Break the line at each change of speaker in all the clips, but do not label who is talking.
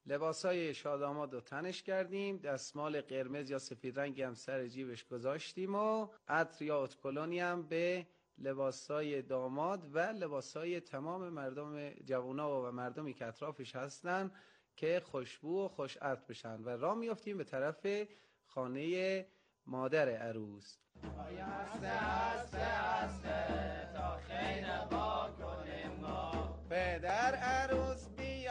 لباسای شاداماد رو تنش کردیم، دستمال قرمز یا سفید رنگی هم سر جیبش گذاشتیم و عطر یا اتکلونی هم به لباسای داماد و لباسای تمام مردم جوونا و مردمی که اطرافش هستن که خوشبو و خوش عطر بشن و راه میافتیم به طرف خانه مادر عروس.
هسته هسته هسته تا خیر با کنیم ما،
پدر عروس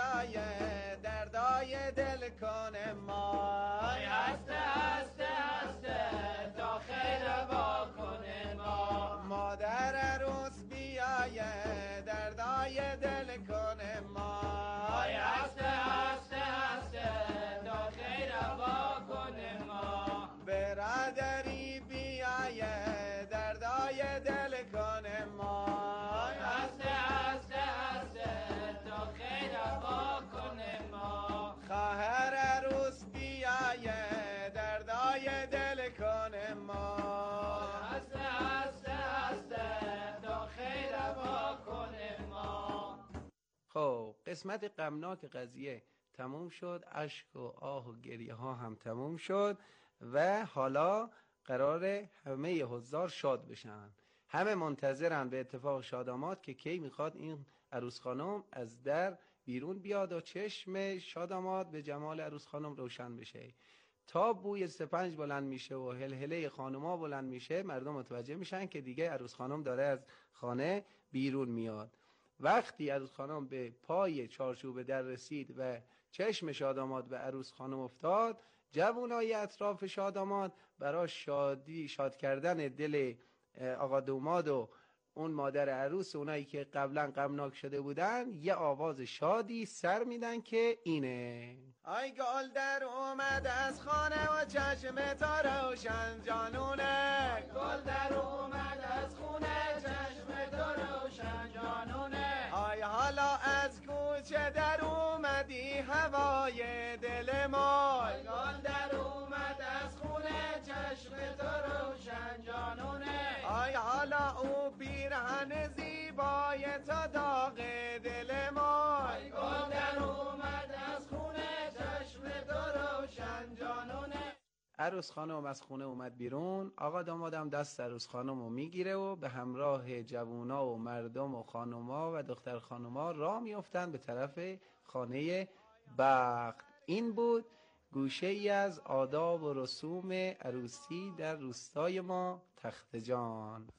بیایه دردای دل کنه ما.
هسته هسته هسته تا خیر با کنیم ما،
مادر عروس بیایه دردای دل کنه ما.
هسته هسته هسته تا خیر با کنیم ما،
برادری بیایه دردای دل کنه ما.
هسته هسته هسته تا خیر با کنیم ما،
خواهر عروس بیایه دردای دل کنه ما.
هسته هسته هسته تا خیر با کنیم ما.
خب قسمت غمناک قضیه تموم شد، اشک و آه و گریه ها هم تموم شد و حالا قراره همه حضار شاد بشن. همه منتظرن به اتفاق شاداماد که کی میخواد این عروس خانم از در بیرون بیاد و چشم شاداماد به جمال عروس خانم روشن بشه. تا بوی سپنج بلند میشه و هلهله خانوما بلند میشه، مردم متوجه میشن که دیگه عروس خانم داره از خانه بیرون میاد. وقتی عروس خانم به پای چارچوب در رسید و چشم شاداماد به عروس خانم افتاد، جوانای اطراف شاداماد برای شاد کردن دل آقا دوماد و اون مادر عروس، اونایی که قبلا غمناک شده بودن، یه آواز شادی سر میدن که اینه: آی گل در اومد از خانه و چشم تا روشن جانونه،
گل در اومد از خونه چشم تو روشن جانونه،
آی حالا از کوچه در اومدی هوای دل ما،
گل در اومد از خونه چشم تو روشن جانونه،
آی حالا او پیرهن زیبای تا داغ دل ما،
گل در اومد از خونه چشم تو روشن جانونه.
عروس خانم از خونه اومد بیرون. آقا دامادم دست عروس خانم رو میگیره و به همراه جوونا و مردم و خانوما و دختر خانوما راه میافتن به طرف خانه بخت. این بود گوشه ای از آداب و رسوم عروسی در روستای ما تخت جان.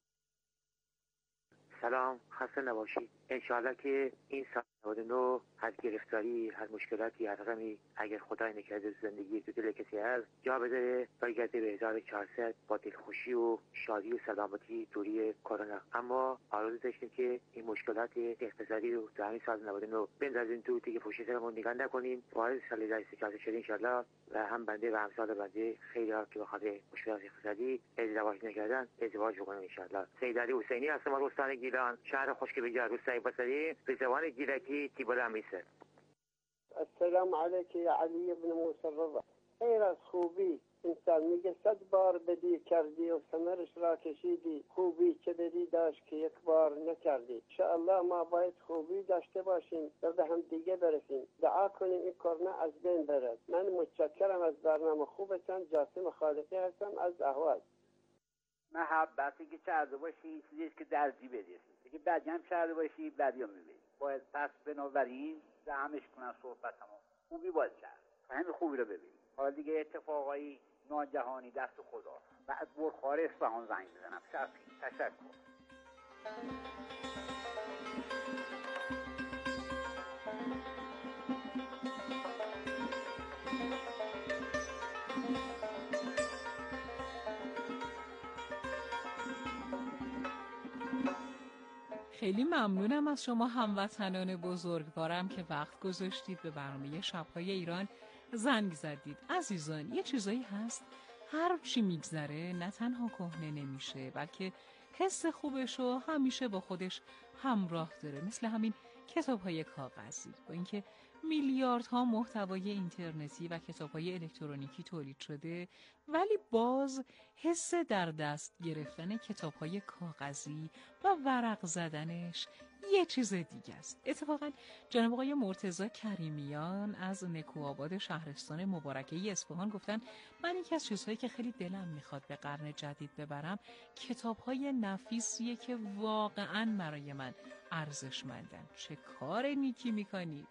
سلام، خسته نباشید. انشاءالله که این سال 99 از گرفتاری، از مشکلاتی، از غمی اگر خدای نکرده زندگی تو دل کسی هست جا بذاره برگرده به 1400 با دلخوشی و شادی و سلامتی دوری کرونا. اما آرزو داشتیم که این مشکلات اقتصادی رو در همین سال 99 بندازیم تو دیگه، پشت سرمون نگاه نکنیم. وارد سال 2014 شده انشاءالله و هم بنده و همسال بنده خیلی ها که بخاطر مشکلات اقتصادی ازدواج نکردن ازدواج بکنن انشاءالله. سید علی حسینی هستم از استان گیلان، شهر خشک بجا، روستای بصری، به زبان گیلکی تیبولا میسر.
السلام علیک یا علی ابن موسی الرضا. غیر از خوبی انسان میگه 100 بار بدی کردی و ثمرش را کشیدی، خوبی که بدی داشت که یک بار نکردی. انشاءالله ما باید خوبی داشته باشیم و به هم دیگه برسیم. دعا کنیم این کرونا از بین برد. من متشکرم از برنامه خوبتان. جاسم خالقی هستم از اهواز.
محبتی که کرده باشی این چیزیست که در جیبت است. که بدی هم کرده باشی بدی هم میبینی. باید پس بنابراین دعمش کنن صحبتمو. خوبی باید کرد و همین خوبی رو ببین. حالا دیگه اتفاقایی ناگهانی دست خدا. بعد برخوار اصفهان زنگ بزنم. شرفی تشکر.
خیلی ممنونم از شما هموطنان بزرگوارم که وقت گذاشتید به برنامه شب‌های ایران زنگ زدید. عزیزان، یه چیزایی هست هر چی میگذره نه تنها کهنه نمیشه بلکه حس خوبشو همیشه با خودش همراه داره، مثل همین کتاب‌های کاغذی. با اینکه میلیاردها محتوای اینترنتی و کتاب‌های الکترونیکی تولید شده، ولی باز حس در دست گرفتن کتاب‌های کاغذی و ورق زدنش یه چیز دیگه است. اتفاقا جناب آقای مرتضی کریمیان از نکوآباد شهرستان مبارکه اصفهان گفتن من یکی از چیزهایی که خیلی دلم میخواد به قرن جدید ببرم کتاب‌های نفیسیه که واقعاً برای من ارزشمندن. چه کار نیکی میکنید؟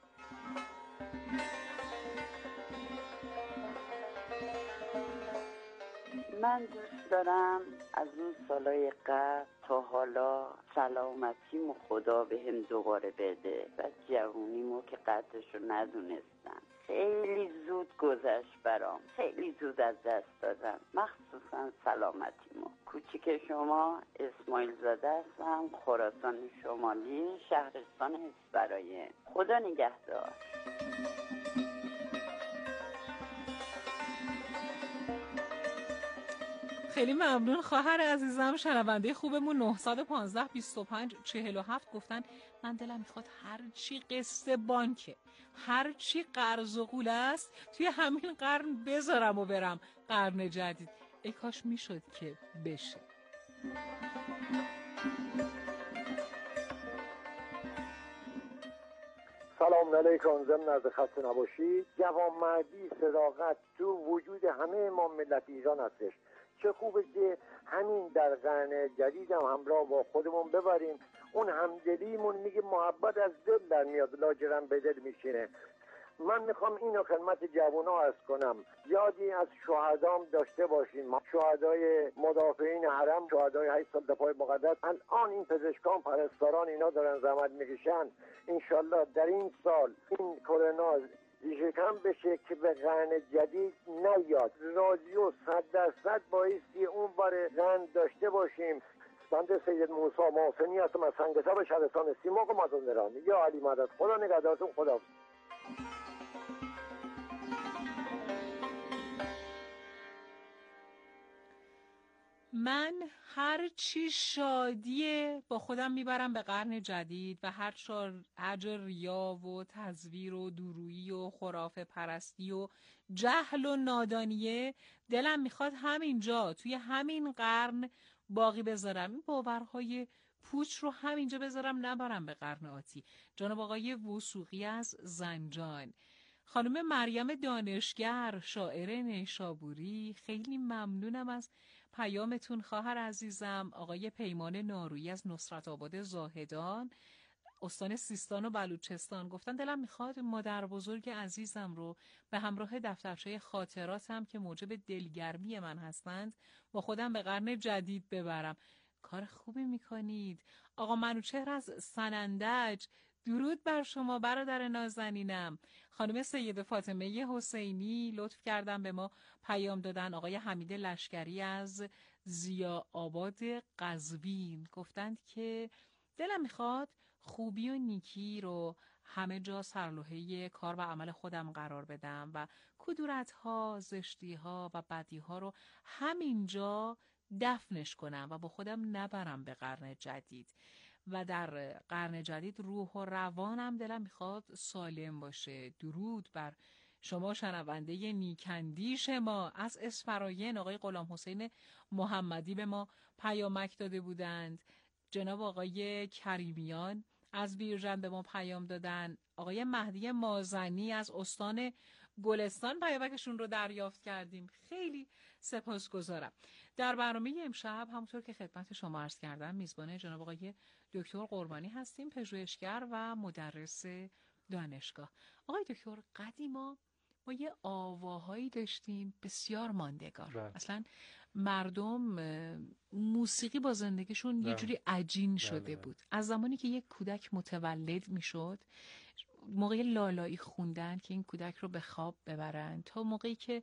من دوست دارم از اون سالای قبل تا حالا سلامتیمو خدا بهم دوباره بده و جوونیمو که قدرشو ندونستم. خیلی زود گذشت برام، خیلی زود از دست دادم، مخصوصا سلامتیمو. کوچیک شما اسماعیل زاده هستم، خراسان شمالی، شهرستان اسفراین. خدا نگهدار.
خیلی ممنون خواهر عزیزم. شنونده خوبمون 915 25 47 گفتن من دلم میخواد هر چی قسط بانکه، هر چی قرض و قول است توی همین قرن بذارم و برم قرن جدید. ای کاش میشد که بشه.
سلام علیکم. ضمن از خسته نباشید. جوانمردی، صداقت تو وجود همه ما ملت ایران هستش. چه خوبه که همین در قرن جدید هم همراه با خودمون ببریم. اون همدلیمون میگه محبت از دل در میاد، لاجرم به دل میشینه. من میخوام اینو خدمت جوونا عرض کنم، یادی از شهدام داشته باشیم. شهدای مدافعین حرم، شهدای 8 سال دفاع مقدس. الان این پزشکان، پرستاران اینا دارن زحمت میکشن. انشالله در این سال این کرونا ریشه کم بشه که به قرن جدید نیاد. راضی و 100% بایستی اون بار قرن داشته باشیم. بنده سید موسی محسنی هستم از سنگسار شهرستان سیمرغ مازندران. یا علی مدد. خدا نگهدارتون. خدا.
من هر چی شادیه با خودم میبرم به قرن جدید و هر جا ریا و تزویر و دورویی و خرافه پرستی و جهل و نادانیه دلم میخواد همینجا توی همین قرن باقی بذارم. این باورهای پوچ رو همینجا بذارم، نبرم به قرن آتی. جناب آقای وثوقی از زنجان. خانم مریم دانشگر، شاعر نیشابوری، خیلی ممنونم از پیامتون خواهر عزیزم. آقای پیمان نارویی از نصرت آباد زاهدان، استان سیستان و بلوچستان گفتن دلم میخواد مادر بزرگ عزیزم رو به همراه دفترچه خاطراتم که موجب دلگرمی من هستند با خودم به قرن جدید ببرم. کار خوبی میکنید. آقا منوچهر از سنندج، درود بر شما برادر نازنینم. خانم سید فاطمه حسینی لطف کردن به ما پیام دادن. آقای حمید لشکری از زیا آباد قزوین گفتند که دلم میخواد خوبی و نیکی رو همه جا سرلوحه کار و عمل خودم قرار بدم و کدورت‌ها، زشتی‌ها و بدی‌ها رو همینجا دفنش کنم و با خودم نبرم به قرن جدید. و در قرن جدید روح و روانم دلم میخواد سالم باشه. درود بر شما شنونده نیکندیش ما از اسفراین. آقای غلام حسین محمدی به ما پیامک داده بودند. جناب آقای کریمیان از بیرجند به ما پیام دادن. آقای مهدی مازنی از استان گلستان پیامکشون رو دریافت کردیم. خیلی سپاسگزارم. در برنامه امشب همونطور که خدمت شما عرض کردم میزبان جناب آقای دکتر قربانی هستیم، پژوهشگر و مدرس دانشگاه. آقای دکتر قدیما ما یه آواهایی داشتیم بسیار ماندگار. اصلا مردم موسیقی با زندگیشون یه جوری عجین شده بود. از زمانی که یک کودک متولد میشد، موقع لالایی خوندن که این کودک رو به خواب ببرن تا موقعی که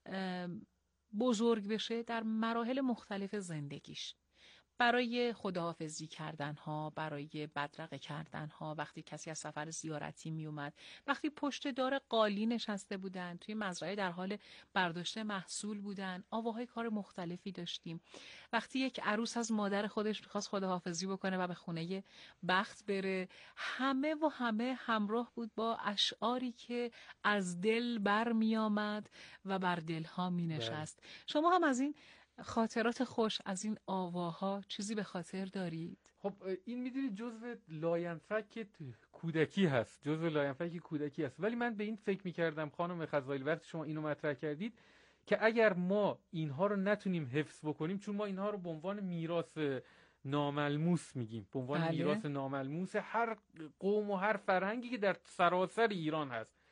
بزرگ بشه در مراحل مختلف زندگیش، برای خداحافظی کردنها، برای بدرقه کردنها، وقتی کسی از سفر زیارتی می اومد، وقتی پشت دار قالی نشسته بودن، توی مزرعه در حال برداشت محصول بودن، آواهای کار مختلفی داشتیم. وقتی یک عروس از مادر خودش میخواست خداحافظی بکنه و به خونه بخت بره، همه و همه همراه بود با اشعاری که از دل بر می آمد و بر دلها می نشست. شما هم از این خاطرات خوش از این آواها چیزی به خاطر دارید؟
خب این میدونید جزء لاینفک کودکی هست، ولی من به این فکر میکردم خانم خزائلی وقتی شما اینو مطرح کردید که اگر ما اینها رو نتونیم حفظ بکنیم، چون ما اینها رو به عنوان میراث ناملموس میگیم، به عنوان میراث ناملموس هر قوم و هر فرهنگی که در سراسر ایران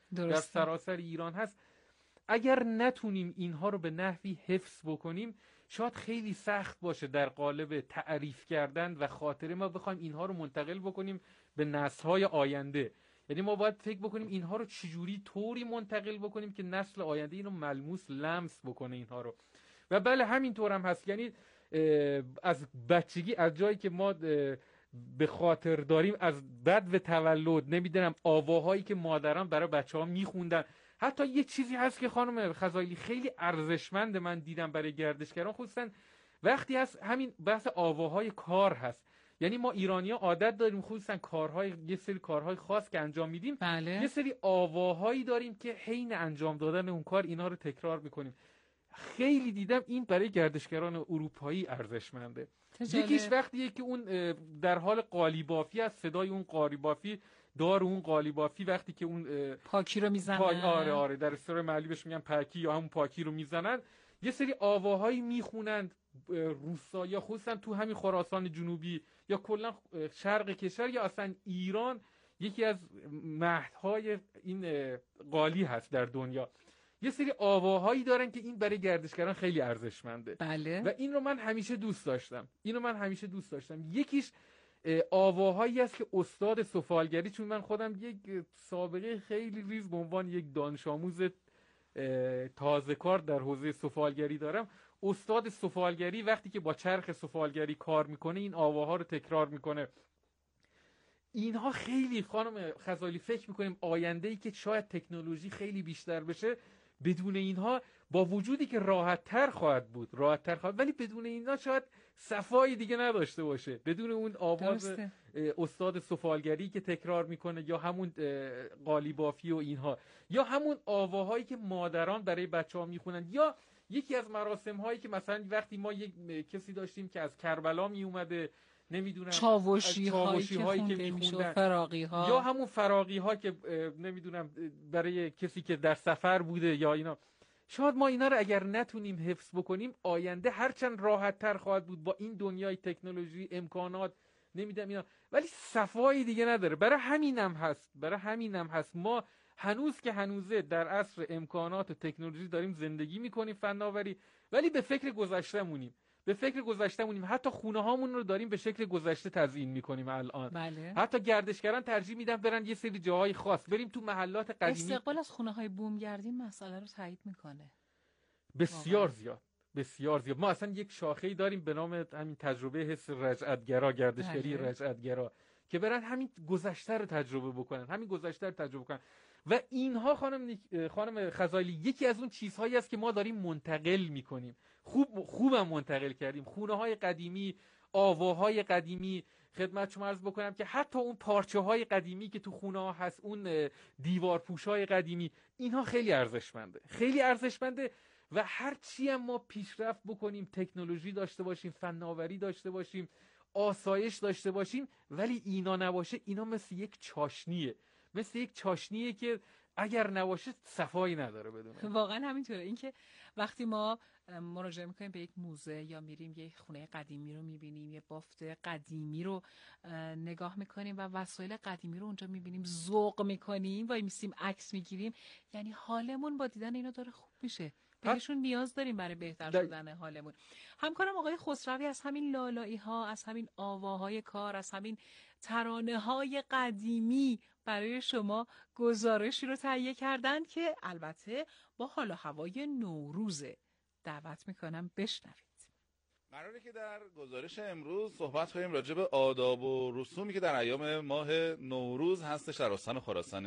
هست، اگر نتونیم اینها رو به نحوی حفظ بکنیم شاید خیلی سخت باشه در قالب تعریف کردن و خاطره ما بخوایم اینها رو منتقل بکنیم به نسل‌های آینده. یعنی ما باید فکر بکنیم اینها رو چجوری طوری منتقل بکنیم که نسل آینده اینو ملموس لمس بکنه اینها رو. و بله همینطور هم هست، یعنی از بچگی از جایی که ما به خاطر داریم از بعد به تولد نمیدونم آواهایی که مادران برای بچه‌ها میخوندن. حتی یه چیزی هست که خانم خزائلی خیلی ارزشمند من دیدم برای گردشگران، خصوصا وقتی هست همین بحث آواهای کار هست. یعنی ما ایرانی‌ها عادت داریم خصوصا یه سری کارهای خاص که انجام میدیم، یه سری آواهایی داریم که حین انجام دادن اون کار اینا رو تکرار میکنیم. خیلی دیدم این برای گردشگران اروپایی ارزشمنده. یکیش وقتیه که اون در حال قالیبافی است، صدای اون قالیبافی، دار اون قالیبافی وقتی که اون
پاکی رو میزنن،
آره در استور محلی بهش میگن پاکی یا همون پاکی رو میزنن، یه سری آواهایی میخونند روستا یا خصوصا تو همین خراسان جنوبی یا کلا شرق کشور یا اصلا ایران یکی از مهدهای این قالی هست در دنیا. یه سری آواهایی دارن که این برای گردشگران خیلی ارزشمنده.
بله.
و این رو من همیشه دوست داشتم. یکیش آواهایی است که استاد سفالگری، چون من خودم یک سابقه خیلی ریز به عنوان یک دانش آموز تازه کار در حوزه سفالگری دارم، استاد سفالگری وقتی که با چرخ سفالگری کار میکنه این آواها رو تکرار میکنه. اینها خیلی خانم خزائلی فکر میکنیم آینده‌ای که شاید تکنولوژی خیلی بیشتر بشه، بدون اینها با وجودی که راحت‌تر خواهد بود ولی بدون اینها شاید صفایی دیگه نداشته باشه. بدون اون آواز استاد سفالگری که تکرار میکنه یا همون قالیبافی و اینها یا همون آواهایی که مادران برای بچه‌ها میخونن یا یکی از مراسم هایی که مثلا وقتی ما یک کسی داشتیم که از کربلا می اومده، نمیدونم
چاوشی هایی که میخوندن، فراغی ها
یا همون فراغی ها که نمیدونم برای کسی که در سفر بوده یا اینا. شاید ما اینا رو اگر نتونیم حفظ بکنیم آینده هرچند راحت تر خواهد بود با این دنیای تکنولوژی امکانات نمیدونم اینا، ولی صفایی دیگه نداره. برای همینم هست ما هنوز که هنوزه در عصر امکانات و تکنولوژی داریم زندگی میکنیم فناوری، ولی به فکر گذشته‌مونیم. حتی خونه هامون رو داریم به شکل گذشته تزیین میکنیم الان.
بله.
حتی گردشگران ترجیح میدن برن یه سری جاهای خاص، بریم تو محلات قدیمی.
استقبال از خونه های بومگردی مسئله رو تایید میکنه
بسیار زیاد. ما اصلا یک شاخه‌ای داریم به نام همین تجربه حس رجعتگرا، گردشگری رجعتگرا، که برن همین گذشته رو تجربه بکنن. و اینها خانم خزائلی یکی از اون چیزهایی است که ما داریم منتقل میکنیم. خوبم منتقل کردیم. خونه‌های قدیمی، آواهای قدیمی، خدمت شما عرض بکنم که حتی اون پارچه‌های قدیمی که تو خونه‌ها هست، اون دیوارپوش‌های قدیمی، اینها خیلی ارزشمنده. و هر چی هم ما پیشرفت بکنیم، تکنولوژی داشته باشیم، فناوری داشته باشیم، آسایش داشته باشیم، ولی اینا نباشه، اینا مثل یک چاشنیه که اگر نباشه صفایی نداره بدونه.
واقعا همینطوره. این که وقتی ما مراجعه میکنیم به یک موزه یا میریم یک خونه قدیمی رو میبینیم، یه بافت قدیمی رو نگاه میکنیم و وسایل قدیمی رو اونجا میبینیم، ذوق میکنیم، وای میسیم عکس میگیریم، یعنی حالمون با دیدن اینا داره خوب میشه. بهشون نیاز داریم برای بهتر شدن حالمون. همکارم آقای خسروی از همین لالایی ها، از همین آواهای کار، از همین ترانه های قدیمی برای شما گزارشی رو تهیه کردن که البته با حال و هوای نوروزه. دعوت میکنم بشنوید.
قراره که در گزارش امروز صحبت کنیم راجع به آداب و رسومی که در ایام ماه نوروز هستش در استان خراسان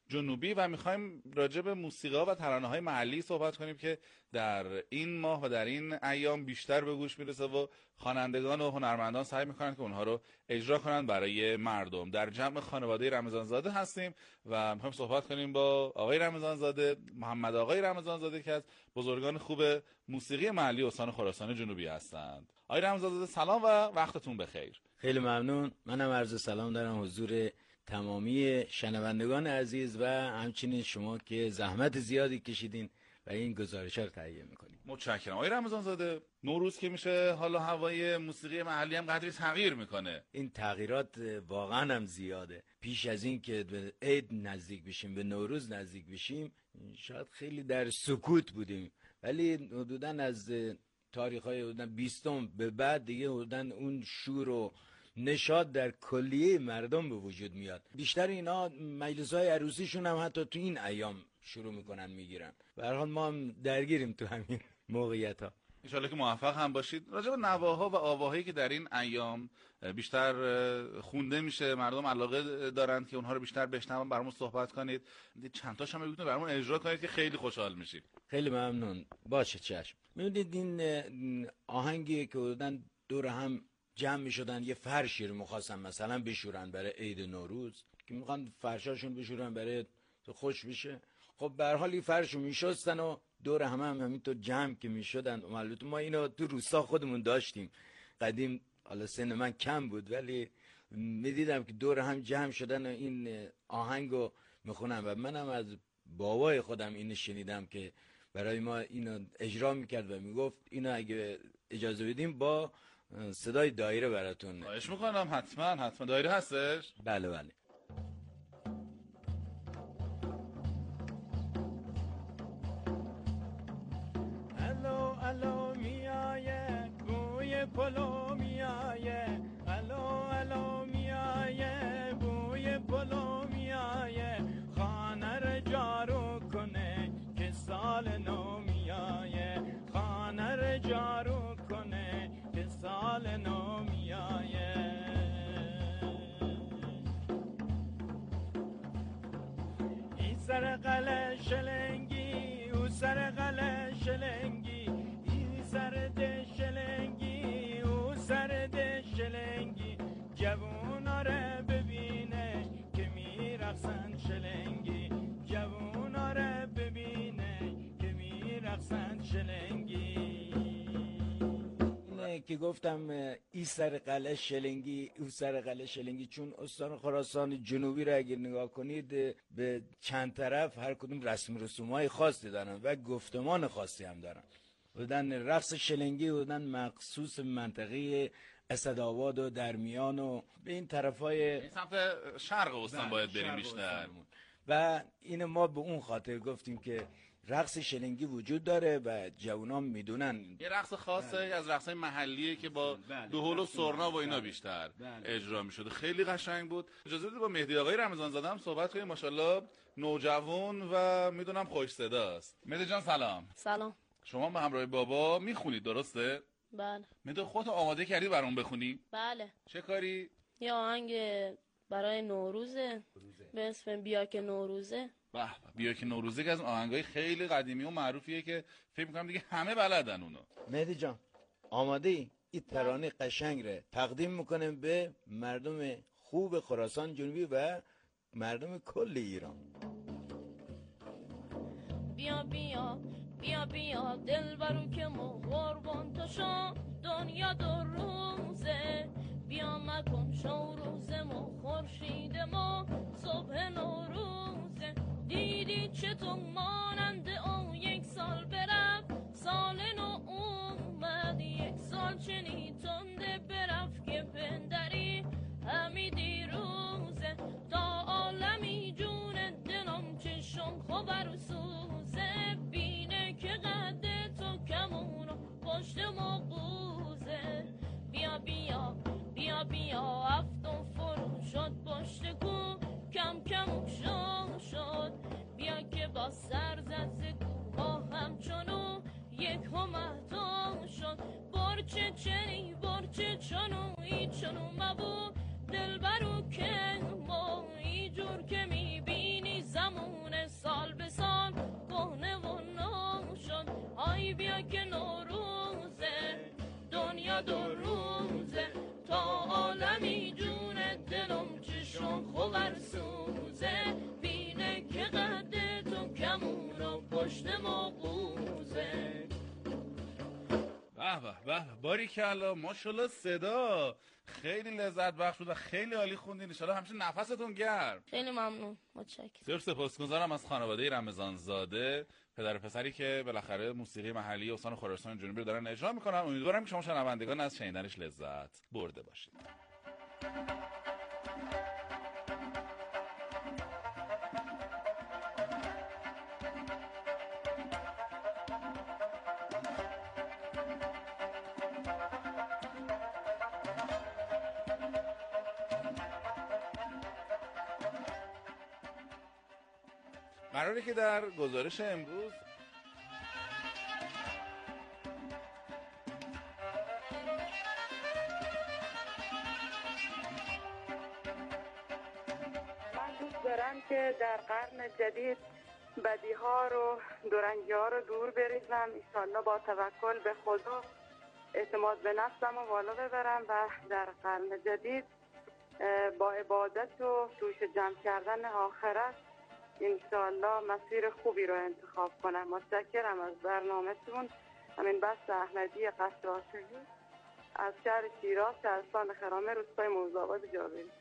جنوبی و میخوایم راجع به موسیقی‌ها و ترانه‌های محلی صحبت کنیم که در این ماه و در این ایام بیشتر به گوش میرسه و خوانندگان و هنرمندان سعی میکنن که اونها رو اجرا کنن برای مردم. در جمع خانواده رمضانزاده هستیم و میخوایم صحبت کنیم با آقای رمضانزاده، محمد آقای رمضانزاده که از بزرگان خوب موسیقی محلی استان خراسان جنوبی هستند. آقای رمضانزاده سلام و وقتتون بخیر.
خیلی ممنون. منم عرض سلام دارم حضور تمامی شنوندگان عزیز و همچنین شما که زحمت زیادی کشیدین و این گزارش‌ها رو تهیه می‌کنید.
متشکرم. آقای رمضانزاده، نوروز که میشه حالا هوای موسیقی محلی هم قدری تغییر میکنه.
این تغییرات واقعا هم زیاده. پیش از این که به عید نزدیک بشیم، به نوروز نزدیک بشیم، شاید خیلی در سکوت بودیم، ولی حدوداً از تاریخ‌های حدوداً 20 به بعد دیگه حدوداً اون شور و نشاط در کلیه مردم به وجود میاد. بیشتر اینا مجلس‌های عروسیشون هم حتی تو این ایام شروع میکنن میگیرن. به هر حال ما هم درگیریم تو همین موقعیت‌ها.
ان شاءالله که موفق هم باشید. راجع به نواها و آواهایی که در این ایام بیشتر خونده میشه، مردم علاقه دارند که اونها رو بیشتر بشنون، برامون صحبت کنید. چند تاش هم بگید برامون اجرا کنید که خیلی خوشحال میشیم.
خیلی ممنون. باشه چشم. می‌بینید این آهنگی که حدوداً دور هم جمع می‌شدن یه فرشی رو می‌خواستن مثلا بشورن برای عید نوروز، که می‌خوان فرشاشون بشورن برای خوش بشه. خب به هر حال این فرشو میشستن و دور هم همینطور جمع که میشدن. البته ما اینو تو روستا خودمون داشتیم قدیم، حالا سن من کم بود ولی میدیدم که دور هم جمع شدن و این آهنگو میخونن و منم از بابای خودم اینو شنیدم که برای ما اینو اجرا میکرد و میگفت اینو اگه اجازه بدیم با صدای دایره براتون.
خواهش میکنم. حتما دایره هستش؟
بله.
الو میایه بوی پلو میایه، الو میایه بوی پلو میایه، خانه رو جارو کنه که سال نو میایه، خانه رو جارو کنه که سال نو میایه. این سر قله شلنگی، او سر قله شلنگی، این سر ده شلنگی، او سر ده شلنگی، جوونا رو ببینه که میرقصن شلنگی، جوونا رو ببینه که میرقصن شلنگی.
اینه که گفتم ای سر قلعه شلنگی او سر قلعه شلنگی، چون استان خراسان جنوبی رو اگر نگاه کنید به چند طرف هر کدوم رسم رسوم‌های خاصی دارن و گفتمان خاصی هم دارن. بودن رقص شلنگی بودن مخصوص منطقه اسدآباد و درمیان و به این طرفای
این سمت شرق استان باید بریم بیشتر.
و این ما به اون خاطر گفتیم که رقص شلنگی وجود داره و جوانان میدونن.
یه رقص خاصه از رقصای محلیه که با دهل و سرنا و اینا بیشتر اجرا میشده. خیلی قشنگ بود. اجازه بدید با مهدی آقای رمضانزاده هم صحبت کنیم. ماشاءالله نوجوان و میدونم خوش صداست. مهدی جان سلام.
سلام.
شما به همراه بابا میخونید درسته؟
بله.
مهدی خودت آماده کردی برام بخونی؟
بله.
چه کاری؟
یه آهنگ برای نوروزه به اسم بیا که نوروزه.
بیا که نوروزه که از آهنگای خیلی قدیمی و معروفیه که فکر می‌کنم دیگه همه بلدن اونو.
مهدی جان آماده ای؟ این ترانه قشنگ ره تقدیم میکنیم به مردم خوب خراسان جنوبی و مردم کل ایران.
بیا بیا بیا بیا دلبرو که ما قربان تو شو، دنیا دو روزه، بیا مکن شو روز ما خورشید ما صبح نوروزه. دیدی چطور مانند اون یک سال برفت، سال نو اومد، یک سال چنی تنده برفت که پندری همی دیروزه. تا عالمی جون دلم چشم خبر و سوزه، بینه که قد تو کمون و پشت ما قوزه. بیا بیا بیا بیا هفتم فرو شد پشت کو، کم کم شد. بیا که با سر زد ز کوها همچنو یک همهتام شد. برچه چنی برچه چنو ای چنو مبو دلبرو که ما ای جور که میبینی زمون ای بیا که نوروزه دنیا دو روزه تا عالمی جون دلم چشم خوبر سوزه بینه که قد تو کمون و پشت مقوزه.
به به به باریکلا ماشاءالله صدا خیلی لذت بخش بود و خیلی عالی خوندین. ان شاءالله همیشه نفستون گرم.
خیلی ممنون متشکرم.
بسیار سپاسگزارم از خانواده رمضان زاده پدر و پسری که بالاخره موسیقی محلی استان خراسان جنوبی رو دارن اجرا میکنن. امیدوارم که شما شنوندگان از شنیدنش لذت برده باشید. قراره که در گزارش امروز
من دوست دارم که در قرن جدید بدیها رو دورنگی ها رو دور بریزم، انشالله با توکل به خدا اعتماد به نفسم رو بالا ببرم و در قرن جدید با عبادت و توش جمع کردن آخرت انشالله مسیر خوبی رو انتخاب کنم. متشکرم از برنامه‌تون. همین بس احمدی قصر عاشقی از شهر شیراز، شهرستان خرامه، روستای موزآباد جاوید.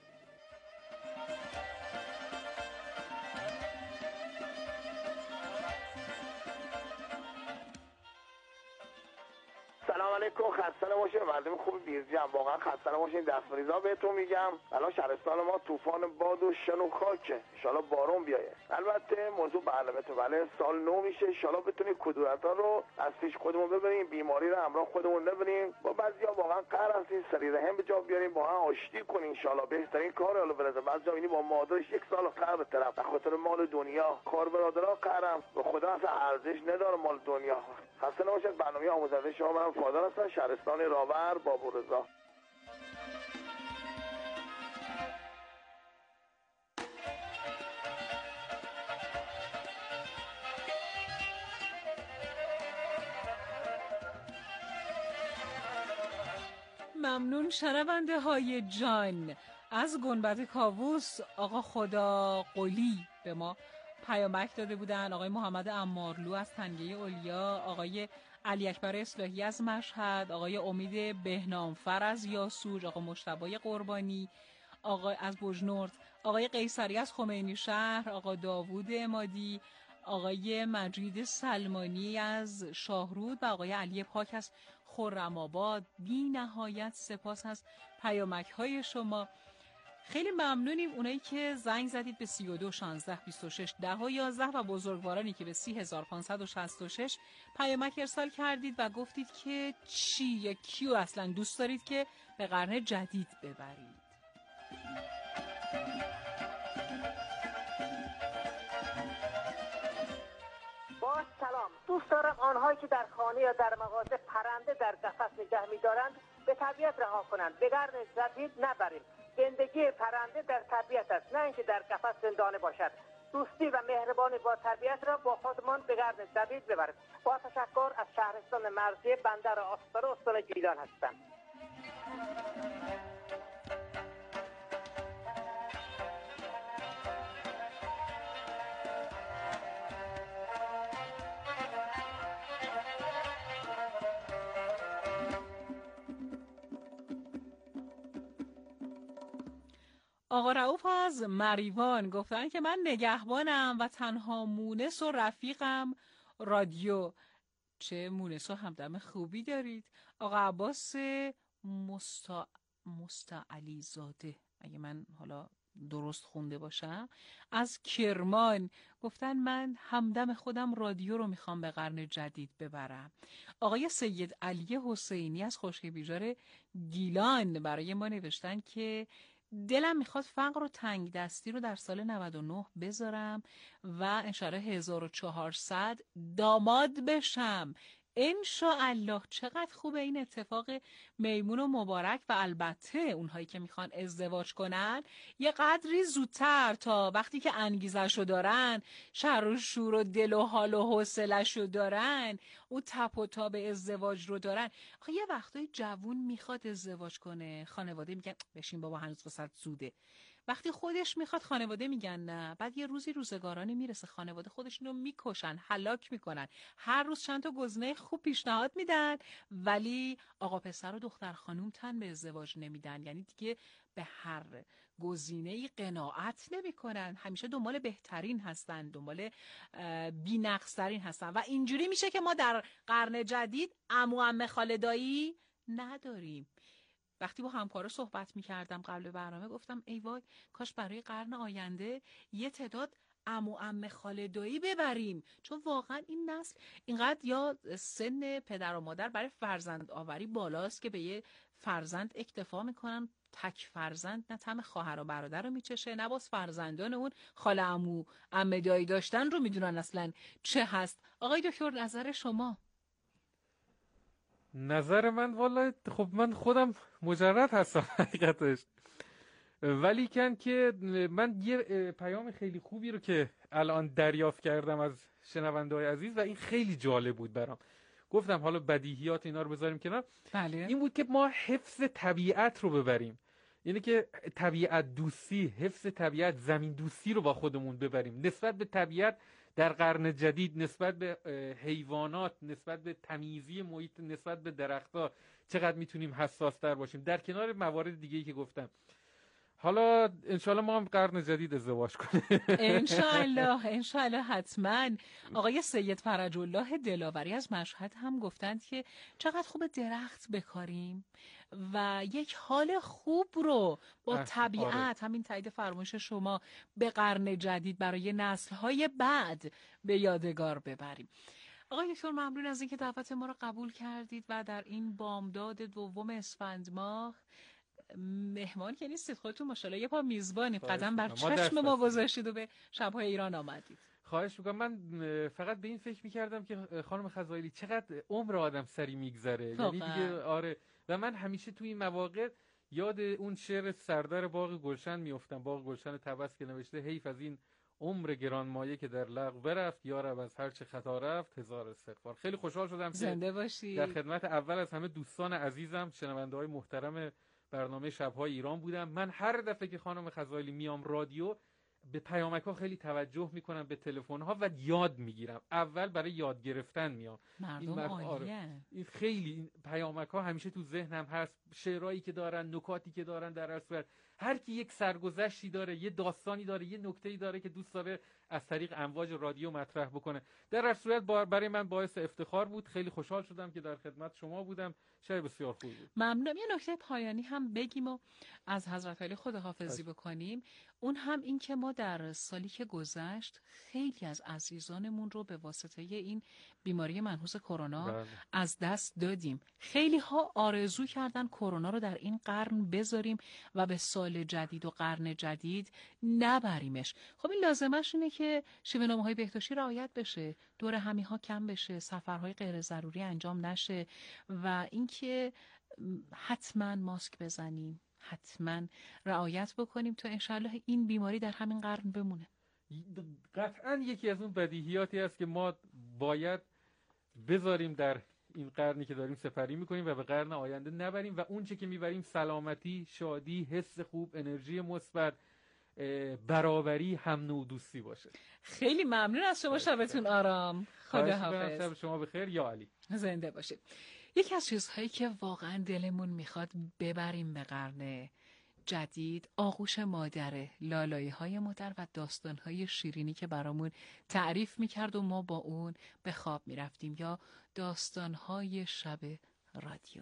سلام علیکم، خسته نباشید مردم خوب بیرجم. واقعا خسته نباشید، دستمریزا بهتون میگم. الان شهرستان ما طوفان باد و شن و خاکه، ان شاءالله بارون بیایه. البته موضوع برنامه‌تون بله سال نو میشه، ان شاءالله بتونید کدورت‌ها رو از پیش خودمون ببریم، بیماری رو همراه خودمون نبریم. با بعضیا واقعا قهر هستین، سری رحم به جا بیاریم، با هم آشتی کنیم ان شاءالله. بهترین کار حالا برسه. بعضیا اینی با مادرش یک سال قهر به طرف به خاطر مال دنیا. کار برادرها قهرم، به خدا اصلا ارزش نداره مال دنیا. خسته نباشید. برنامه آموزنده شما من فادر هستم، شهرستان راور، بابورزا.
ممنون شنونده های جان. از گنبد کاووس آقا خدا قلی به ما پیامک داده بودن، آقای محمد عمارلو از تنگه اولیا، آقای علی اکبر اصلاحی از مشهد، آقای امید بهنامفر از یاسوج، آقا مجتبی قربانی آقای از بوجنورد، آقای قیصری از خمینی شهر، آقا داوود امادی، آقای مجید سلمانی از شاهرود و آقای علی پاک از خرم‌آباد. بی نهایت سپاس از پیامک های شما. خیلی ممنونیم اونایی که زنگ زدید به 32 16 26 10 و 11 و بزرگوارانی که به 30566 پیامک ارسال کردید و گفتید که چی یا کیو اصلا دوست دارید که به قرن جدید ببرید.
با سلام، دوست دارم آنهایی که در خانه یا در مغازه پرنده در قفس نگه می‌دارند به طبیعت رها کنند، به قرن جدید نبریم. زندگی پرنده در طبیعت است، نه اینکه در قفس زندانه باشد. دوستی و مهربانی با طبیعت را با خودمان به قرن جدید ببریم. با تشکر از شهرستان مرزی بندر آستار استان گیلان هستم.
آقا رؤوف از مریوان گفتن که من نگهبانم و تنها مونس و رفیقم رادیو. چه مونس و همدم خوبی دارید. آقا عباس مستعلی زاده، اگه من حالا درست خونده باشم، از کرمان گفتن من همدم خودم رادیو رو میخوام به قرن جدید ببرم. آقای سید علی حسینی از خشکی بیجار گیلان برای ما نوشتن که دلم میخواد فقر و تنگ دستی رو در سال 99 بذارم و انشالله 1400 داماد بشم. انشاءالله. چقدر خوبه این اتفاق میمون و مبارک. و البته اونهایی که میخوان ازدواج کنن یه قدری زودتر، تا وقتی که انگیزشو دارن، شر و شور و دل و حال و حوصله‌شو دارن، اون تپ و تاب ازدواج رو دارن. آخه یه وقتای جوون میخواد ازدواج کنه، خانواده میگن بشین بابا هنوز واسط زوده. وقتی خودش میخواد خانواده میگن نه. بعد یه روزی روزگارانی میرسه خانواده خودشونو میکشن، هلاک میکنن. هر روز چند تا گزینه خوب پیشنهاد میدن ولی آقا پسر و دختر خانوم تن به ازدواج نمیدن. یعنی دیگه به هر گزینه‌ای قناعت نمیکنن، همیشه دنبال بهترین هستن، دنبال بی‌نقص‌ترین هستن. و اینجوری میشه که ما در قرن جدید عمو عمه خاله دایی نداریم. وقتی با همکارا صحبت می‌کردم قبل برنامه گفتم ای وای کاش برای قرن آینده یه تعداد عمو عمه خاله دایی ببریم، چون واقعا این نسل اینقدر یا سن پدر و مادر برای فرزند آوری بالاست که به یه فرزند اکتفا میکنن، تک فرزند نه طعم خواهر و برادر رو میچشه نه باز فرزندان اون خاله عمو عمه دایی داشتن رو میدونن اصلا چه هست. آقای دکتر نظر شما؟
نظر من والله خب من خودم مجرد هستم حقیقتش، ولی کن که من یه پیام خیلی خوبی رو که الان دریافت کردم از شنونده‌های عزیز و این خیلی جالب بود برام. گفتم حالا بدیهیات اینا رو بذاریم کنار.
بله.
این بود که ما حفظ طبیعت رو ببریم، یعنی که طبیعت دوستی، حفظ طبیعت، زمین دوستی رو با خودمون ببریم نسبت به طبیعت در قرن جدید، نسبت به حیوانات، نسبت به تمیزی محیط، نسبت به درخت‌ها چقدر میتونیم حساس‌تر باشیم در کنار موارد دیگه‌ای که گفتم. حالا انشالله ما هم قرن جدید ازدواج کنیم.
انشالله حتما. آقای سید فرج الله دلاوری از مشهد هم گفتند که چقدر خوب درخت بکاریم و یک حال خوب رو با طبیعت، همین تایید فرمایش شما، به قرن جدید برای نسل‌های بعد به یادگار ببریم. آقای دکتر ممنون از اینکه دعوت ما رو قبول کردید و در این بامداد دوم اسفند ماه مهمان که نیستید، خودتون ماشاءالله یه پا میزبانید، قدم بر چشم ما گذاشتید و به شب‌های ایران آمدید.
خواهش میکنم. من فقط به این فکر میکردم که خانم خزائلی چقدر عمر آدم سری میگذره، یعنی دیگه آره. و من همیشه توی این مواقع یاد اون شعر سردر باغ گلشن میافتم، باغ گلشن طبس که نوشته حیف از این عمر گرانمایه که در لغو برفت، یارب از هر چه خطا رفت هزار استغفار. خیلی خوشحال شدم
زنده باشی.
در خدمت اول از همه دوستان عزیزم شنونده‌های محترم برنامه شب‌های ایران بودم. من هر دفعه که خانم خزائلی میام رادیو به پیامک‌ها خیلی توجه میکنم، به تلفن‌ها و یاد میگیرم. اول برای یاد گرفتن میام.
مردم عالیه.
این خیلی این پیامک‌ها همیشه تو ذهنم هست، شعرهایی که دارن، نکاتی که دارن، در هر صورت هر کی یک سرگذشتی داره، یه داستانی داره، یه نکته‌ای داره که دوست داره از طریق امواج رادیو مطرح بکنه. در هر صورت برای من باعث افتخار بود. خیلی خوشحال شدم که در خدمت شما بودم. شعر بسیار خوب بود.
ممنونم. یه نکته پایانی هم بگیم و از حضرت علی خداحافظی بکنیم. اون هم این که ما در سالی که گذشت خیلی از عزیزانمون رو به واسطه این بیماری منحوس کرونا از دست دادیم. خیلی ها آرزو کردن کرونا رو در این قرن بذاریم و به سال جدید و قرن جدید نبریمش. خب این لازمش اینه که شیوه‌نامه‌های بهداشتی رعایت بشه، دور همی‌ها کم بشه، سفرهای غیر ضروری انجام نشه و اینکه حتما ماسک بزنیم، حتما رعایت بکنیم تا انشالله این بیماری در همین قرن بمونه.
قطعا یکی از اون بدیهیاتی است که ما باید بذاریم در این قرنی که داریم سپری میکنیم و به قرن آینده نبریم و اون چه که میبریم سلامتی، شادی، حس خوب، انرژی مثبت، برابری، هم نوع دوستی باشه.
خیلی ممنون از شما. شبتون آرام. خداحافظ.
شب شما بخیر. یا علی.
زنده باشید. یکی از چیزهایی که واقعا دلمون میخواد ببریم به قرن جدید آغوش مادره، لالایی‌های مادر و داستان‌های شیرینی که برامون تعریف میکرد و ما با اون به خواب میرفتیم، یا داستان‌های شب رادیو.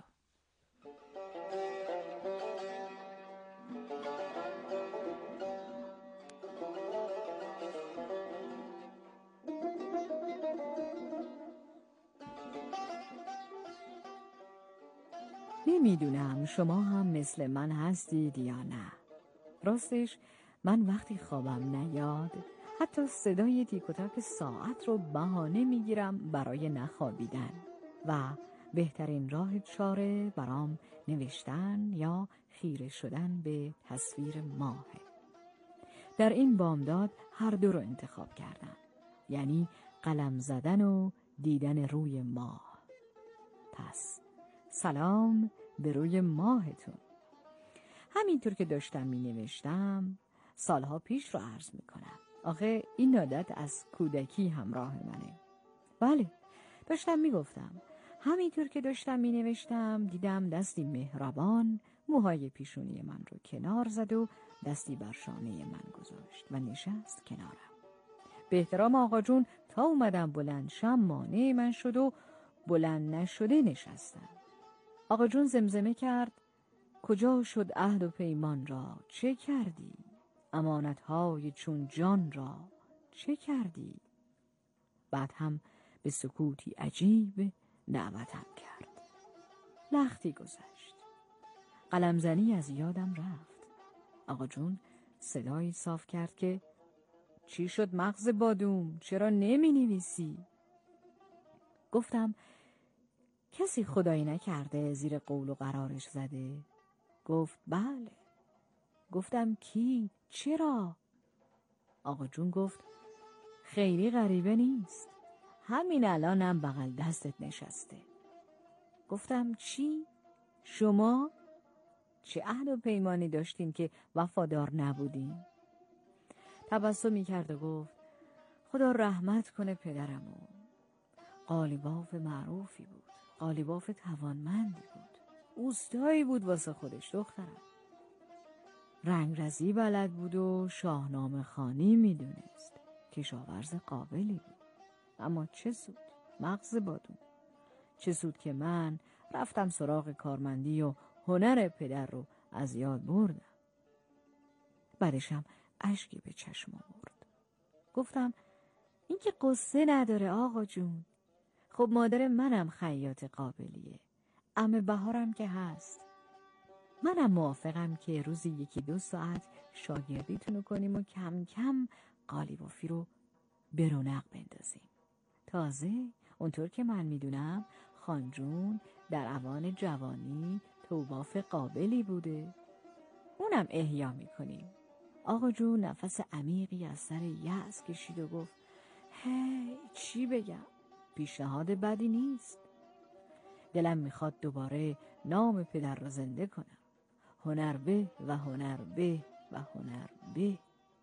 نمیدونم شما هم مثل من هستید یا نه. راستش من وقتی خوابم نیاد حتی صدای تیک و تاک ساعت رو بهانه میگیرم برای نخوابیدن. و بهترین راه چاره برام نوشتن یا خیره شدن به تصویر ماهه. در این بامداد هر دو رو انتخاب کردم، یعنی قلم زدن و دیدن روی ماه. پس سلام به روی ماهتون. همینطور که داشتم می نوشتم سالها پیش رو عرض می کنم. آخه این عادت از کودکی همراه منه. بله، داشتم می گفتم. همینطور که داشتم می نوشتم دیدم دستی مهربان موهای پیشونی من رو کنار زد و دستی بر شانه من گذاشت و نشست کنارم. به احترام آقا جون تا اومدم بلند شم مانع من شد و بلند نشده نشستم. آقا جون زمزمه کرد: کجا شد عهد و پیمان را چه کردی؟ امانتهای چون جان را چه کردی؟ بعد هم به سکوتی عجیب دعوتم کرد. لختی گذشت. قلمزنی از یادم رفت. آقا جون صدایی صاف کرد که چی شد مغز بادوم؟ چرا نمی نویسی؟ گفتم کسی خدایی نکرده زیر قول و قرارش زده؟ گفت بله. گفتم کی؟ چرا؟ آقا جون گفت خیلی غریبه نیست، همین الانم بغل دستت نشسته. گفتم چی؟ شما؟ چه عهد و پیمانی داشتین که وفادار نبودین؟ تبسمی کرد و گفت خدا رحمت کنه پدرمو. قالیباف معروفی بود، قالیباف توانمندی بود، اوستایی بود واسه خودش دخترم. رنگرزی بلد بود و شاهنامه خوانی میدونست، کشاورز قابلی بود. اما چه سود؟ مغز بادون. چه سود که من رفتم سراغ کارمندی و هنر پدر رو از یاد بردم. بعدشم اشکی به چشم آورد. گفتم این که قصه نداره آقا جون. خب مادر منم خیاط قابلیه، عمه بهارم که هست. منم موافقم که روزی 1-2 ساعت شاگردیتونو کنیم و کم کم قالیبافی رو به رونق بندازیم. تازه اونطور که من میدونم خانجون در اوان جوانی توباف قابلی بوده، اونم احیا میکنیم. آقا جون نفس عمیقی از سر یأس کشید و گفت هی چی بگم؟ پیشنهاد بدی نیست. دلم میخواد دوباره نام پدر را زنده کنم. هنر به و هنر به و هنر به.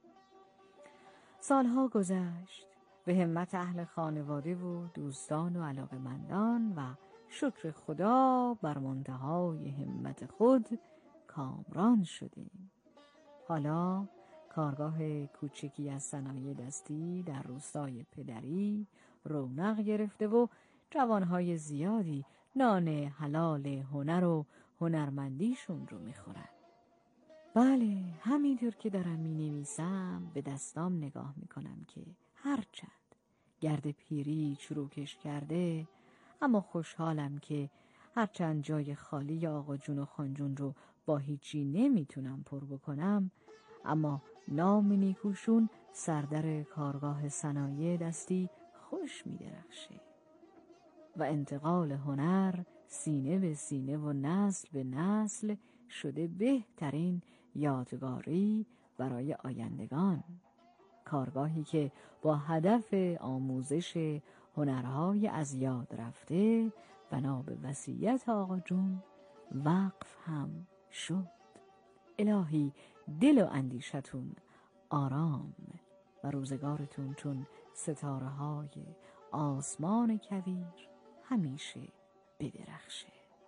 سالها گذشت. به همت اهل خانواده و دوستان و علاقمندان و شکر خدا بر منتهای همت خود کامران شدیم. حالا کارگاه کوچکی از صنایع دستی در روستای پدری رونق گرفته و جوانهای زیادی نان حلال هنر و هنرمندیشون رو میخورن. بله، همینطور که دارم مینویسم به دستام نگاه میکنم که هرچند گرد پیری چروکش کرده، اما خوشحالم که هرچند جای خالی آقا جون و خانجون رو با هیچی نمیتونم پر بکنم، اما نام نیکوشون سردر کارگاه صنایع دستی خوش میدرخشه و انتقال هنر سینه به سینه و نسل به نسل شده بهترین یادگاری برای آیندگان. کارگاهی که با هدف آموزش هنرهای از یاد رفته بنا به وصیت آقا جون وقف هم شد. الهی دل و اندیشتون آرام و روزگارتون چون ستاره های آسمان کویر همیشه بدرخشه.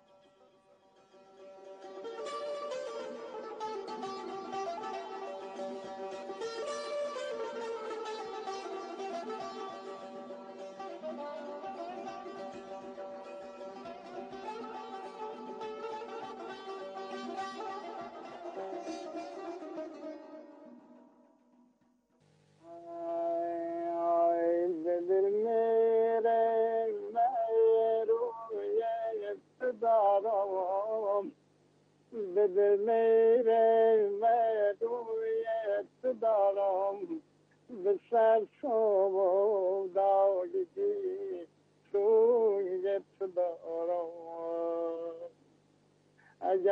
به میره مدویت دارم به سر سودایگی سویت دارم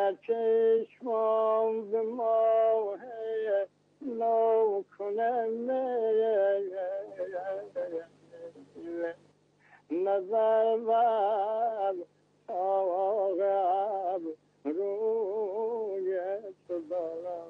اگر چشمام به ماه نو کنم نظر بر آقاب روی تو دارم.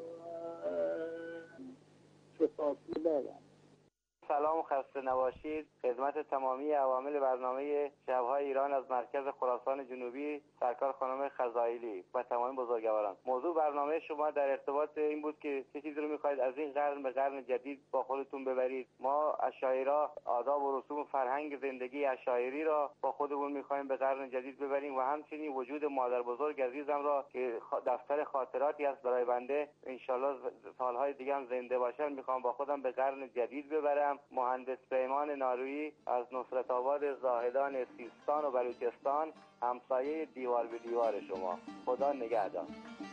سپاس دارم.
سلام و خسته نباشید خدمت تمامی عوامل برنامه شب‌های ایران از مرکز خراسان جنوبی، سرکار خانم خزائیلی و تمامی بزرگواران. موضوع برنامه شما در ارتباط این بود که چه چیزی رو می‌خواید از این قرن به قرن جدید با خودتون ببرید. ما اشاعره آداب و رسوم و فرهنگ زندگی اشاعری را با خودمون می‌خوایم به قرن جدید ببریم و همچنین وجود مادر بزرگ عزیزم را که دفتر خاطراتی است برای بنده، انشالله سالهای دیگه هم زنده باشن، می‌خوام با خودم به قرن جدید ببرم. مهندس پیمان نارویی از نصرت آباد زاهدان سیستان و بلوچستان، همسایه دیوار به دیوار شما. خدا نگهدار.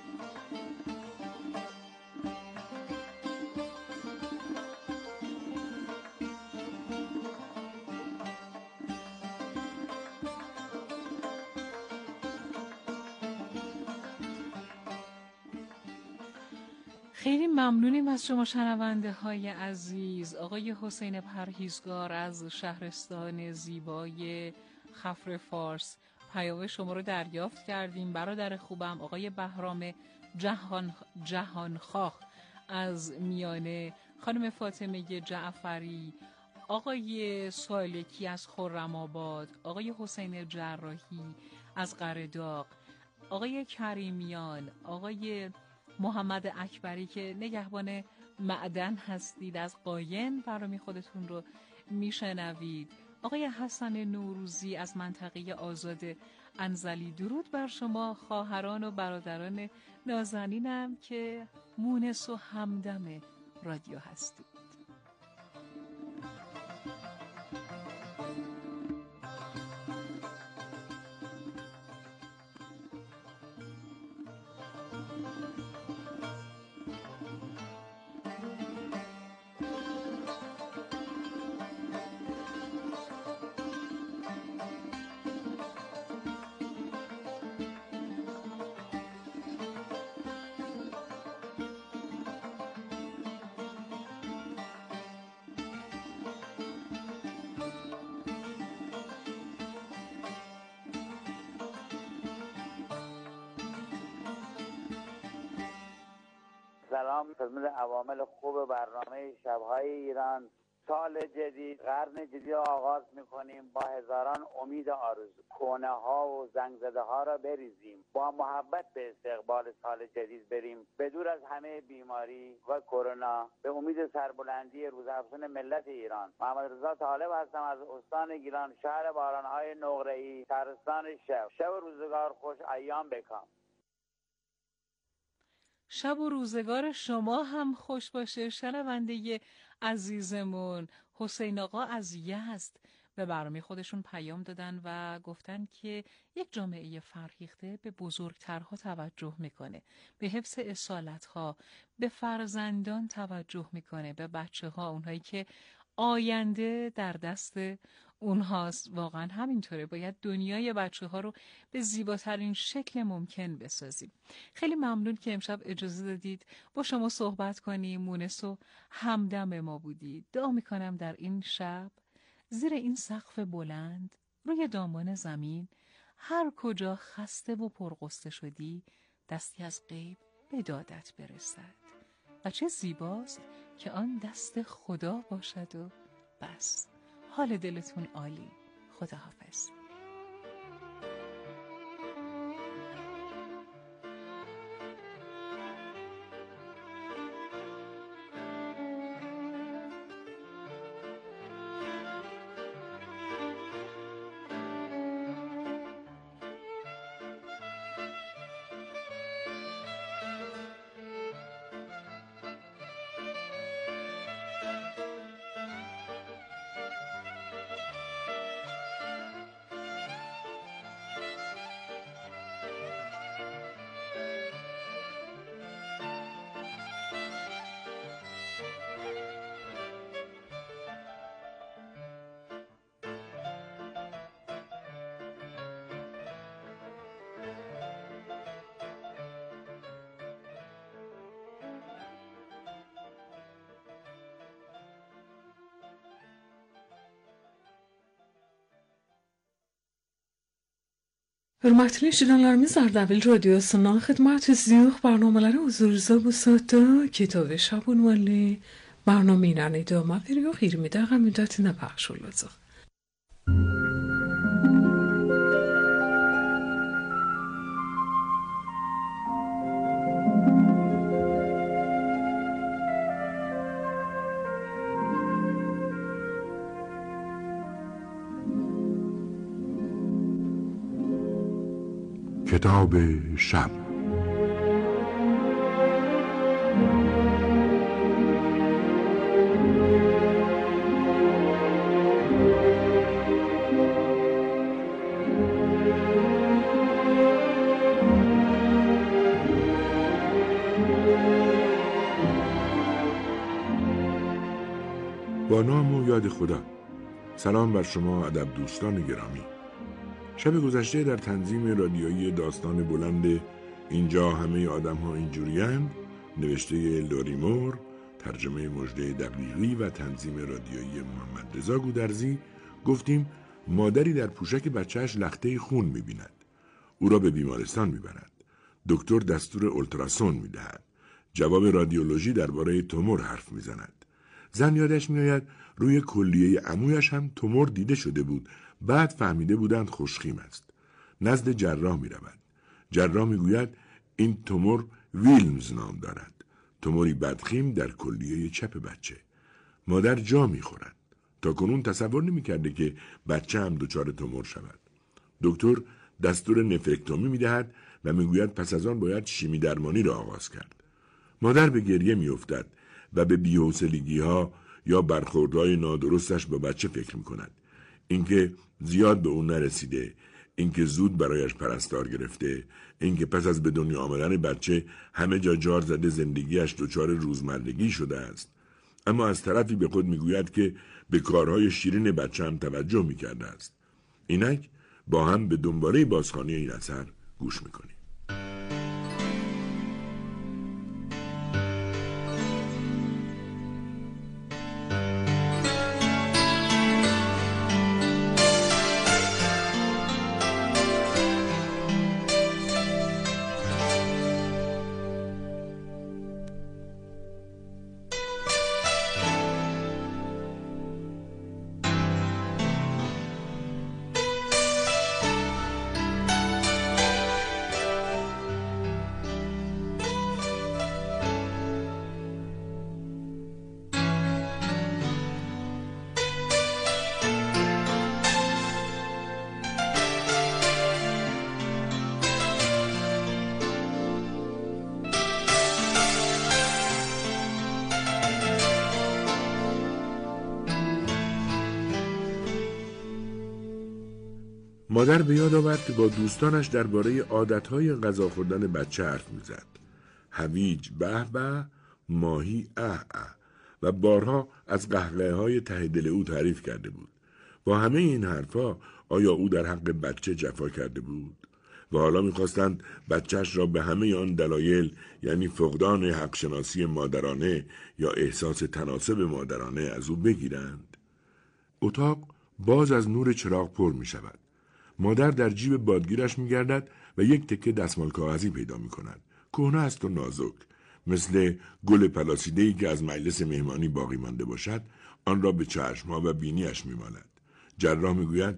خیلی ممنونیم از شما شنونده های عزیز. آقای حسین پرهیزگار از شهرستان زیبای خفر فارس، پیام شما رو دریافت کردیم. برادر خوبم آقای بهرام جهانخواه از میانه، خانم فاطمه جعفری، آقای سالکی از خرم‌آباد، آقای حسین جراحی از قرداغ، آقای کریمیان، آقای محمد اکبری که نگهبان معدن هستید از قاین، برنامه خودتون رو میشنوید، آقای حسن نوروزی از منطقه آزاد انزلی. درود بر شما خواهران و برادران نازنینم که مونس و همدم رادیو هستید.
سلام خدمت عوامل خوب برنامه شب‌های ایران. سال جدید، قرن جدید را آغاز می‌کنیم با هزاران امید آرزو. کونه‌ها و زنگ‌زده‌ها را بریزیم، با محبت به استقبال سال جدید بریم، بدور از همه بیماری و کرونا، به امید سربلندی روزافزون ملت ایران. محمد رضا طالب هستم از استان گیلان، شهر باران‌های نقره‌ای، شهرستان شب و روزگار خوش، ایام بکام.
شب و روزگار شما هم خوش باشه. شنونده عزیزمون حسین آقا از یزد به برنامه خودشون پیام دادن و گفتن که یک جامعه فرهیخته به بزرگترها توجه میکنه، به حفظ اصالتها، به فرزندان توجه میکنه، به بچه ها، اونهایی که آینده در دست اونهاست. واقعا همینطوره، باید دنیای بچه ها رو به زیباترین شکل ممکن بسازیم. خیلی ممنون که امشب اجازه دادید با شما صحبت کنیم. مونس و همدم ما بودید. دعا میکنم در این شب زیر این سقف بلند روی دامان زمین، هر کجا خسته و پرغصه شدی، دستی از غیب به دادت برسد و چه زیباست که آن دست خدا باشد و بس. حال دلتون عالی. خداحافظ.
Hürmetli dinleyenlerimiz Ardabil Radyosu'ndan خدمت زیوخ برنامه‌ları huzurunuzda bu saatte Kitab-ı Şabanvali برنامه نرنیده و مفریو 20 دقیقه müddetinde پخش olacak.
کتاب شب با نام و یاد خدا. سلام بر شما ادب دوستان گرامی. شب گذشته در تنظیم رادیویی داستان بلند اینجا همه آدم ها اینجوری‌اند، نوشته لوری مور، ترجمه مژده دقیقی و تنظیم رادیویی محمد رضا گودرزی، گفتیم مادری در پوشک بچهش لخته خون می‌بیند. او را به بیمارستان می‌برد. دکتر دستور اولتراسون می‌دهد. جواب رادیولوژی درباره تومور حرف می‌زند. زن یادش می‌آید روی کلیه عمویش هم تومور دیده شده بود. بعد فهمیده بودند خوشخیم است. نزد جراح می‌رود. جراح می‌گوید این تومور ویلمز نام دارد. توموری بدخیم در کلیه چپ بچه. مادر جا می‌خورد. تا کنون تصور نمی‌کرده که بچه هم دچار تومور شود. دکتر دستور نفرکتومی می‌دهد و می‌گوید پس از آن باید شیمی درمانی را آغاز کرد. مادر به گریه می‌افتد و به بی‌حوصلگی‌ها یا برخوردهای نادرستش با بچه فکر می‌کند. اینکه زیاد به اون نرسیده، اینکه زود برایش پرستار گرفته، اینکه پس از به دنیا آمدن بچه همه جا جار زده زندگیش دچار روزمرگی شده است. اما از طرفی به خود میگوید که به کارهای شیرین بچه هم توجه میکرده است. اینک با هم به دنباله بازخوانی این اثر گوش میکنیم. مادر به یاد آورد که با دوستانش درباره عادتهای غذا خوردن بچه حرف میزد. هویج به به، ماهی اه اه و بارها از قهقه‌های ته دل او تعریف کرده بود. با همه این حرفها آیا او در حق بچه جفا کرده بود؟ و حالا میخواستند بچهش را به همه آن دلایل، یعنی فقدان حقشناسی مادرانه یا احساس تناسب مادرانه، از او بگیرند. اتاق باز از نور چراغ پر می شود. مادر در جیب بادگیرش می گردد و یک تکه دستمال کاغذی پیدا می کند. کهنه است و نازک، مثل گل پلاسیده‌ای که از مجلس مهمانی باقی مانده باشد. آن را به چشمها و بینیش می مالد. جراح می گوید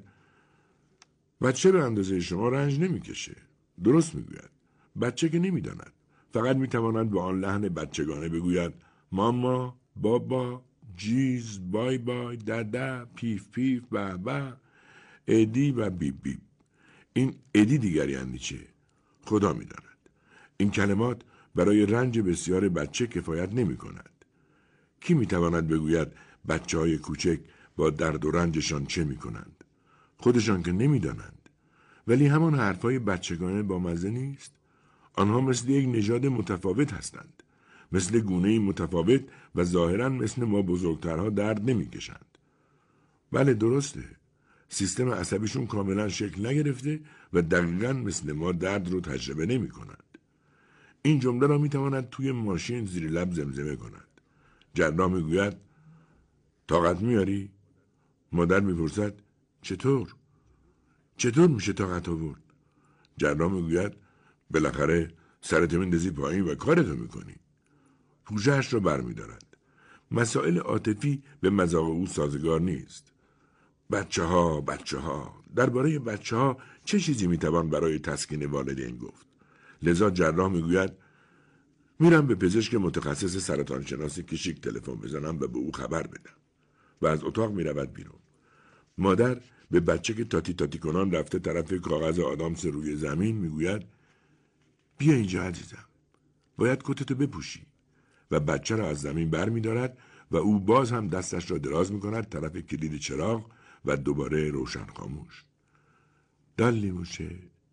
بچه به اندازه شما رنج نمی کشه. درست می گوید. بچه که نمی داند. فقط می تواند با آن لحن بچگانه بگوید ماما، بابا، جیز، بای بای، دادا، پیف پیف، به به، ادی و بیب بیب. این ادی دیگر یعنی چه؟ خدا می داند. این کلمات برای رنج بسیار بچه کفایت نمی کند. کی می تواند بگوید بچه های کوچک با درد و رنجشان چه می کنند؟ خودشان که نمی دانند. ولی همان حرفای بچگانه با مزه نیست؟ آنها مثل یک نژاد متفاوت هستند. مثل گونه متفاوت و ظاهراً مثل ما بزرگترها درد نمی کشند. بله درسته. سیستم عصبیشون کاملا شکل نگرفته و دقیقاً مثل ما درد رو تجربه نمی کنند. این جمله را می تواند توی ماشین زیر لب زمزمه کند. جراح می گوید طاقت میاری؟ مادر می پرسد چطور میشه طاقت آورد؟ جراح میگوید بالاخره سرت میندازی پایین و کارتو میکنی. پوشه‌اش را برمیدارد. مسائل عاطفی به مذاق او سازگار نیست. بچه ها درباره بچه ها چه چیزی میتوان برای تسکین والدین گفت؟ لذا جراح میگوید میرم به پزشک متخصص سرطان شناسی کشیک تلفن بزنم و به او خبر بدم و از اتاق میرود بیرون. مادر به بچه که تاتی کنان رفته طرف کاغذ آدامس روی زمین میگوید بیا اینجا عزیزم، باید کتتو بپوشی، و بچه را از زمین بر می‌دارد و او باز هم دستش را دراز می‌کند طرف کلید چراغ و دوباره روشن خاموش. دلی موشه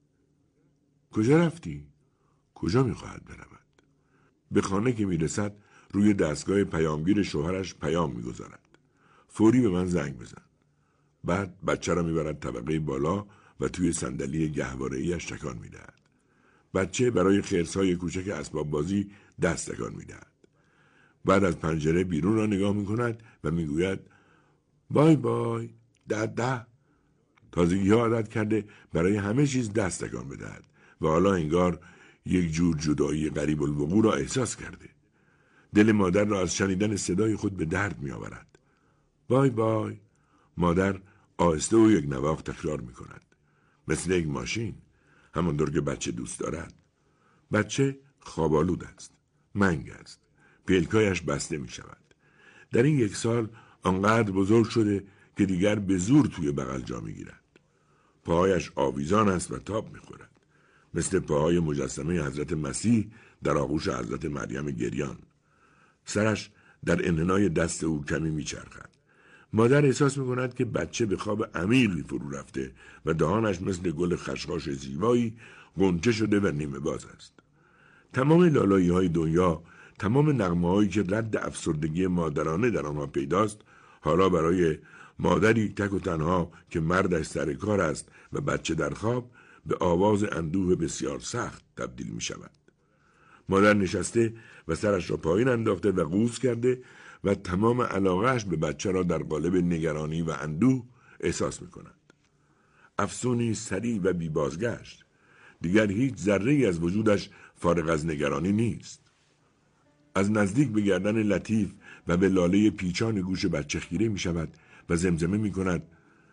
کجا رفتی؟ کجا می‌خواهد برود؟ به خانه که می‌رسد روی دستگاه پیامگیر شوهرش پیام می‌گذارد. فوری به من زنگ بزن. بعد بچه را می‌برد طبقه بالا و توی صندلی گهواره‌ایش تکان می‌دهد. بچه برای خرس‌های کوچک اسباب بازی دست تکان می‌دهد. بعد از پنجره بیرون را نگاه می‌کند و می‌گوید بای بای دادا. تازگی‌ها عادت کرده برای همه چیز دست تکان بدهد و حالا انگار یک جور جدایی غریب الوقوع را احساس کرده. دل مادر را از شنیدن صدای خود به درد می‌آورد. بای بای. مادر آهسته و یک نواخت تکرار می‌کند. مثل یک ماشین، همانطور که بچه دوست دارد. بچه خوابالود است. منگ است. پلکایش بسته می شود. در این 1 سال آنقدر بزرگ شده که دیگر به زور توی بغل جا می گیرد. پاهایش آویزان است و تاب می خورد. مثل پاهای مجسمه حضرت مسیح در آغوش حضرت مریم گریان. سرش در انحنای دست او کمی می چرخد. مادر احساس می کند که بچه به خواب عمیقی فرو رفته و دهانش مثل گل خشخاش زیبایی غنچه شده و نیمه باز است. تمام لالایی های دنیا، تمام نغمه هایی که رد افسردگی مادرانه در آنها پیداست، حالا برای مادری تک و تنها که مردش سر کار است و بچه در خواب به آواز اندوه بسیار سخت تبدیل می شود. مادر نشسته و سرش را پایین انداخته و قوز کرده و تمام علاقهش به بچه را در قالب نگرانی و اندوه احساس می کند. افسونی سریع و بی بازگشت. دیگر هیچ ذره‌ای از وجودش فارغ از نگرانی نیست. از نزدیک به گردن لطیف و به لاله پیچان گوش بچه خیره می شود و زمزمه می کند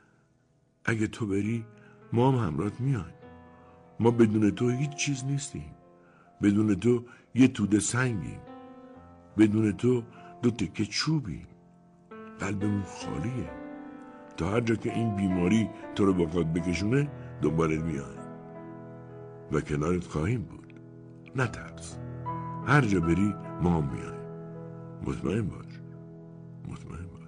اگه تو بری ما هم همراهت میایم. ما بدون تو هیچ چیز نیستیم. بدون تو یه توده سنگیم. بدون تو 2 تکه چوبیم. قلبمون خالیه. تا هر جا که این بیماری تو رو با خود بکشونه دنبالت میایم و کنارت خواهیم بود. نترس. هر جا بری ما هم میایم. مطمئن باش. مطمئن باش.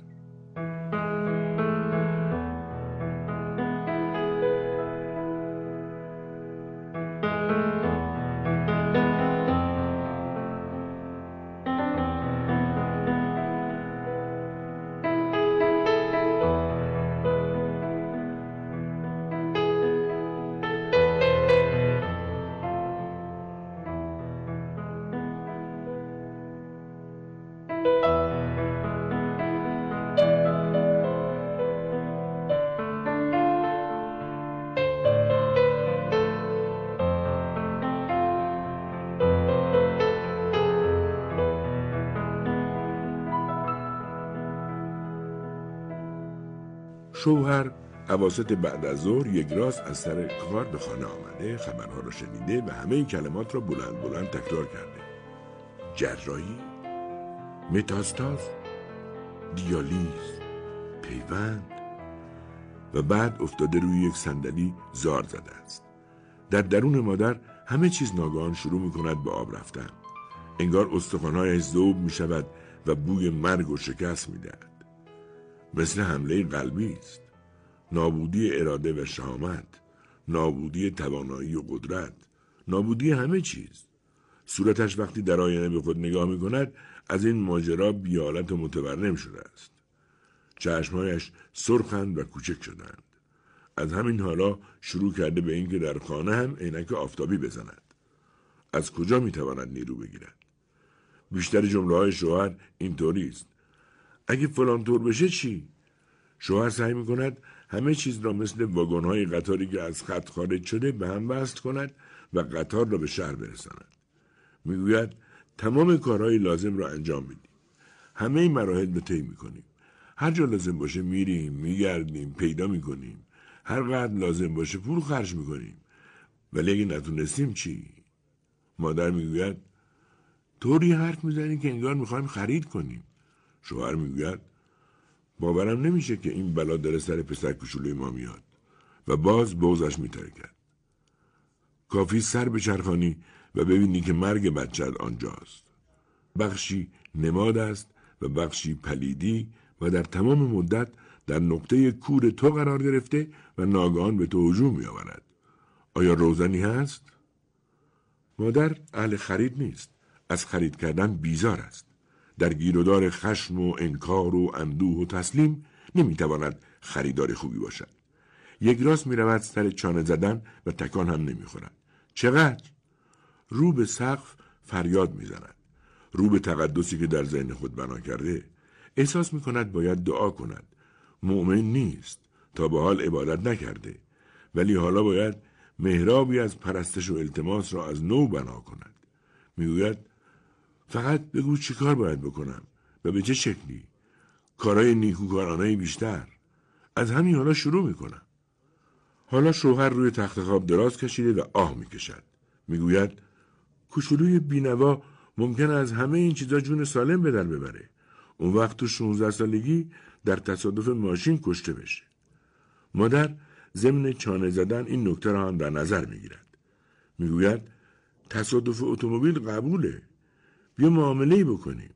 شوهر اواسط بعد از ظهر یک راست از سر کار به خانه آمده، خبرها را شنیده و همه این کلمات را بلند بلند تکرار کرده. جراحی، متاستاز، دیالیز، پیوند، و بعد افتاده روی یک صندلی زار زده است. در درون مادر همه چیز ناگهان شروع می کند به آب رفتن. انگار استخوان‌هایش ذوب می شود و بوی مرگ و شکست می دهد. مثل حمله قلبی است. نابودی اراده و شهامت، نابودی توانایی و قدرت، نابودی همه چیز. صورتش وقتی در آینه به خود نگاه می کند از این ماجرا بی‌حالت و متورم شده است. چشمهایش سرخند و کوچک شدند. از همین حالا شروع کرده به این که در خانه هم عینک آفتابی بزند. از کجا می تواند نیرو بگیرد؟ بیشتر جمله های شوهر اینطوری است. اگه فلان طور بشه چی؟ شوهر سعی می کند همه چیز را مثل واگن‌های قطاری که از خط خارج شده به هم وصل کند و قطار را به شهر برساند. میگوید تمام کارهای لازم را انجام میدیم. همه این مراحل را طی میکنیم. هر جا لازم باشه میریم، میگردیم، پیدا میکنیم. هر قدر لازم باشه پول خرج میکنیم. ولی اگه نتونستیم چی؟ مادر میگوید طوری حرف میزنی که انگار میخوایم خرید کنیم. شوهر میگوید باورم نمیشه که این بلا داره سر پسر کوچولوی ما میاد و باز بغضش میترکد. کافی سر بچرخانی و ببینی که مرگ بچه آنجاست. بخشی نماد است و بخشی پلیدی و در تمام مدت در نقطه کور تو قرار گرفته و ناگهان به تو هجوم میآورد. آیا روزنی هست؟ مادر اهل خرید نیست. از خرید کردن بیزار است. در گیرودار خشم و انکار و اندوه و تسلیم نمیتواند خریدار خوبی باشد. یک راست میرود سر چانه زدن و تکان هم نمیخورد. چقدر؟ رو به سقف فریاد میزند. رو به تقدسی که در ذهن خود بنا کرده. احساس میکند باید دعا کند. مؤمن نیست. تا به حال عبادت نکرده. ولی حالا باید محرابی از پرستش و التماس را از نو بنا کند. میگوید فقط بگو چی کار باید بکنم و به چه شکلی. کارهای نیکوکارانه بیشتر. از همین حالا شروع میکنم. حالا شوهر روی تخت خواب دراز کشیده و آه میکشد. میگوید کوچولوی بینوا ممکنه از همه این چیزا جون سالم به در ببره. اون وقت تو 16 سالگی در تصادف ماشین کشته بشه. مادر ضمن چانه زدن این نکته را هم در نظر میگیرد. میگوید تصادف اتومبیل قبوله. بیا معامله‌ای بکنیم.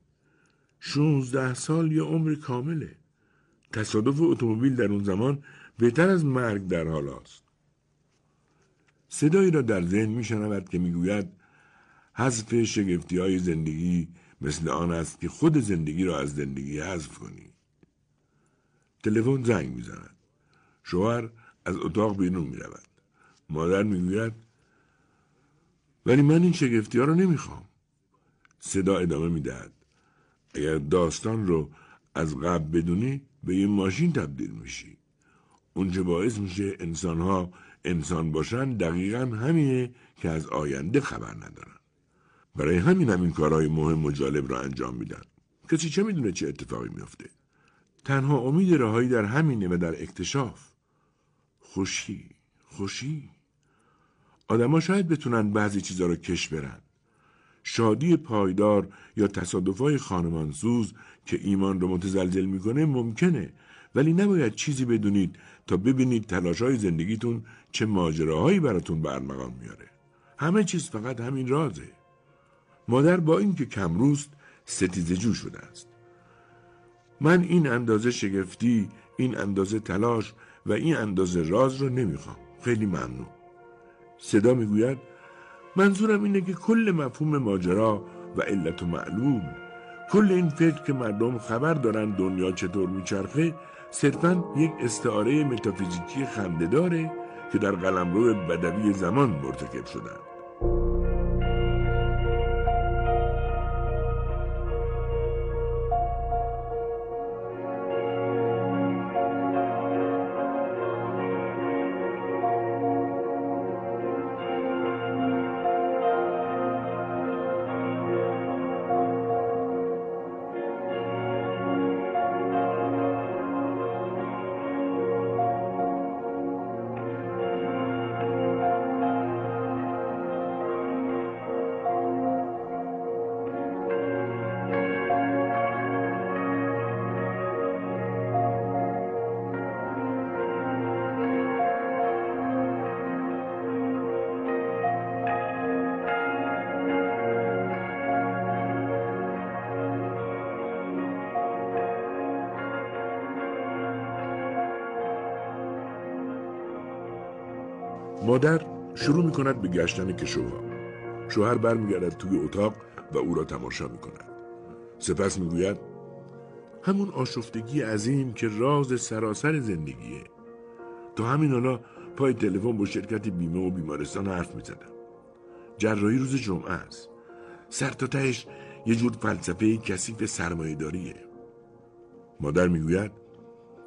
16 سال یا عمر کامله. تصادف اتومبیل در اون زمان بهتر از مرگ در حال است. صدایی را در ذهن میشنود که میگوید حذف شگفتی‌های زندگی مثل آن است که خود زندگی را از زندگی حذف کنی. تلفن زنگ میزند. شوهر از اتاق بیرون میرود. مادر میگوید ولی من این شگفتی‌ها را نمیخوام. صدا ادامه میدهد. اگر داستان رو از قبل بدونی به یه ماشین تبدیل میشی. اون چه باعث میشه انسان‌ها انسان باشن دقیقاً همینه که از آینده خبر ندارن. برای همین این کارهای مهم و جالب را انجام میدن. کسی چه میدونه چه اتفاقی میفته؟ تنها امید رهایی در همینه و در اکتشاف. خوشی. آدم‌ها شاید بتونن بعضی چیزا رو کش برن. شادی پایدار یا تصادفای خانمانسوز که ایمان رو متزلزل میکنه ممکنه، ولی نباید چیزی بدونید تا ببینید تلاشای زندگیتون چه ماجراهایی براتون برمغان میاره. همه چیز فقط همین رازه. مادر با اینکه کمروست ستیزه جو شده است. من این اندازه شگفتی، این اندازه تلاش و این اندازه راز رو نمیخوام. خیلی ممنون. صدا میگوید منظورم اینه که کل مفهوم ماجرا و علت و معلوم، کل این فکر که مردم خبر دارن دنیا چطور میچرخه صرفاً یک استعاره متافیزیکی خنده داره که در قلمرو بدوی زمان مرتکب شدن. مادر شروع میکند به گشتن کشوها. شوهر برمیگردد توی اتاق و او را تماشا میکند. سپس میگوید همون آشفتگی عظیم که راز سراسر زندگیه. تا همین حالا پای تلفن با شرکت بیمه و بیمارستان حرف میزدم. جراحی روز جمعه است. سر تا تهش یه جور فلسفه کثیف سرمایه‌داریه. مادر میگوید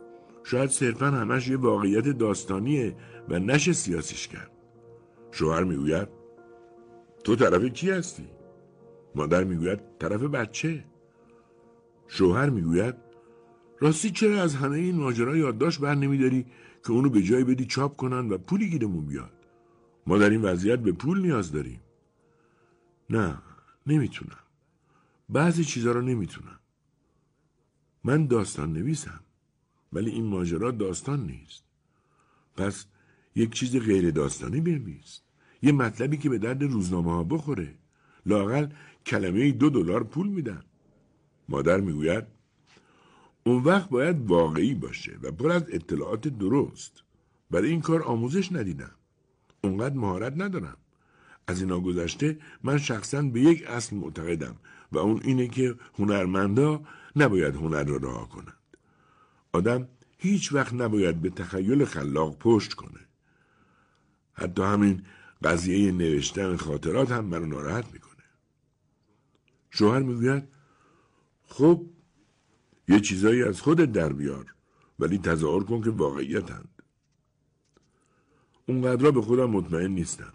شاید صرفا همش یه واقعیت داستانیه و نشه سیاسیش کرد. شوهر میگوید تو طرف کی هستی؟ مادر میگوید طرف بچه. شوهر میگوید راستی چرا از همه این ماجرا یادداشت بر نمیداری که اونو به جای بدی چاپ کنن و پولی گیرمون بیاد؟ ما در این وضعیت به پول نیاز داریم. نه، نمیتونم. بعضی چیزا رو نمیتونم. من داستان نویسم، ولی این ماجرا داستان نیست. پس یک چیز غیر داستانی بنویس. یه مطلبی که به درد روزنامه ها بخوره. لااقل کلمه $2 پول میدن. مادر میگوید اون وقت باید واقعی باشه و پر از اطلاعات درست. برای این کار آموزش ندیدم. اونقدر مهارت ندارم. از اینا گذشته من شخصاً به یک اصل معتقدم و اون اینه که هنرمندا نباید هنر را رها کنند. آدم هیچ وقت نباید به تخیل خلاق پشت کنه. حتی همین قضیه نوشتن خاطرات هم منو ناراحت میکنه. شوهر میگوید خب یه چیزایی از خودت در بیار، ولی تظاهر کن که واقعیتند. اونقدر به خودم مطمئن نیستم.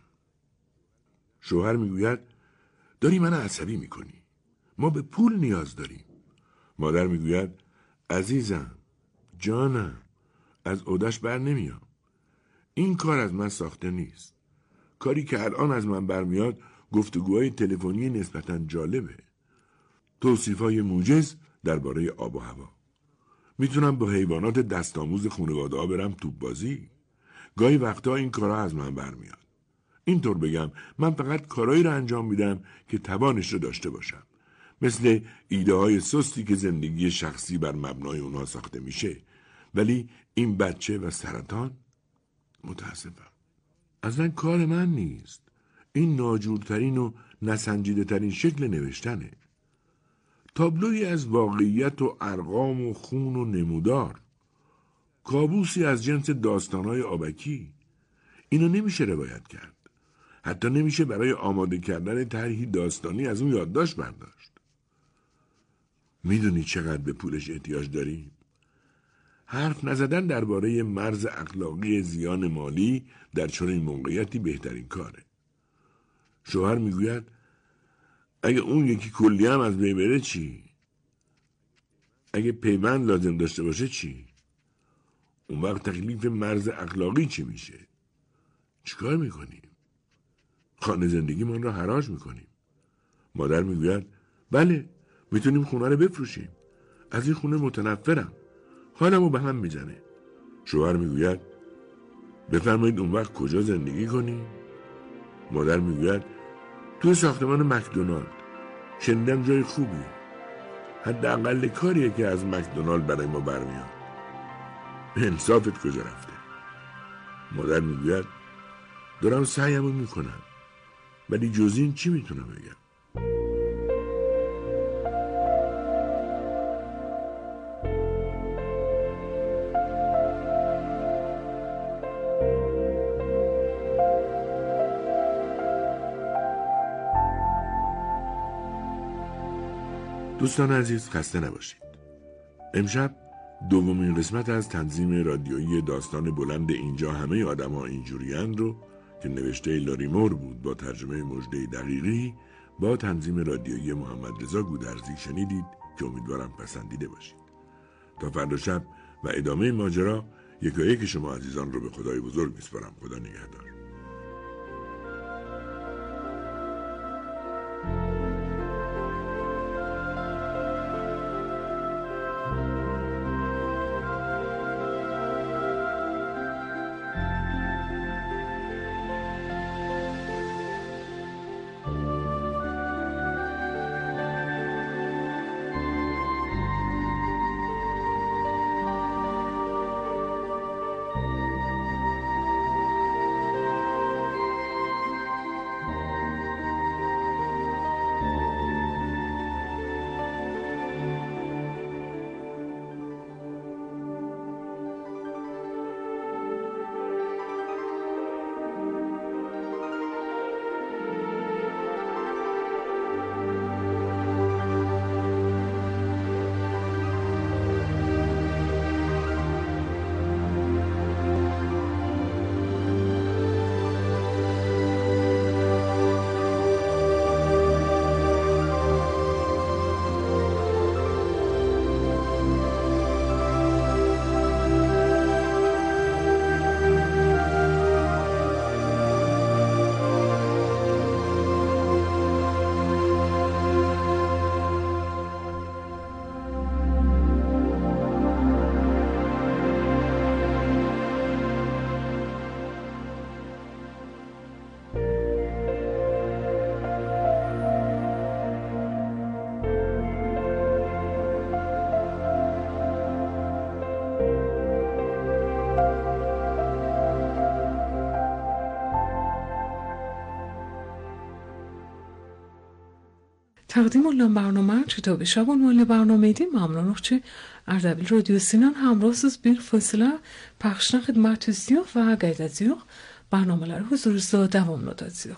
شوهر میگوید داری من عصبی میکنی. ما به پول نیاز داریم. مادر میگوید عزیزم، جانم، از عهده‌اش بر نمیام. این کار از من ساخته نیست. کاری که الان از من برمیاد گفتگوهای تلفنی نسبتاً جالبه. توصیف‌های موجز درباره آب و هوا. میتونم با حیوانات دستآموز خانواده‌ها برم توپ بازی. گاهی وقتا این کارا از من برمیاد. اینطور بگم من فقط کارایی رو انجام میدم که توانش رو داشته باشم. مثل ایده های سستی که زندگی شخصی بر مبنای اونها ساخته میشه. ولی این بچه و سرطان متاسفم. اصلا کار من نیست. این ناجورترین و نسنجیده ترین شکل نوشتنه. تابلویی از واقعیت و ارقام و خون و نمودار. کابوسی از جنس داستانهای آبکی. اینو نمیشه روایت کرد. حتی نمیشه برای آماده کردن طرحی داستانی از اون یادداشت برداشت. میدونی چقدر به پولش احتیاج داریم؟ حرف نزدن درباره مرز اخلاقی زیان مالی در چنین موقعیتی بهترین کاره. شوهر میگوید اگه اون یکی کلی هم از بین بره چی؟ اگه پیوند لازم داشته باشه چی؟ اون وقت تکلیف مرز اخلاقی چی میشه؟ چیکار میکنیم؟ خانه زندگی من را حراج میکنیم. مادر میگوید بله، میتونیم خونه رو بفروشیم. از این خونه متنفرم. حالمو به هم میزنه. شوهر میگوید بفرمایید اون وقت کجا زندگی کنیم؟ مادر میگوید توی ساختمان مکدونالد. شنیدم جای خوبی. حداقل کاریه که از مکدونالد برای ما برمیاد. انصافت کجا رفته؟ مادر میگوید دارم سعیمو میکنم، ولی جز این چی میتونم بگم؟ دوستان عزیز خسته نباشید. امشب دومین قسمت از تنظیم رادیویی داستان بلند اینجا همه آدم ها اینجورین رو که نوشته لاریمور بود با ترجمه مژده دقیقی با تنظیم رادیویی محمد رضا گودرزی شنیدید که امیدوارم پسندیده باشید. تا فردا شب و ادامه ماجرا یکایک شما عزیزان رو به خدای بزرگ میسپارم. خدا نگهدار.
تقدیم الان برنامه کتاب شبانوال برنامه دی ممنون چه اردبیل رادیو سینان همراهسız bir fasıla پخشنا خدمتتون و قیدتون برنامه‌lar huzurunuzda devamlıdır.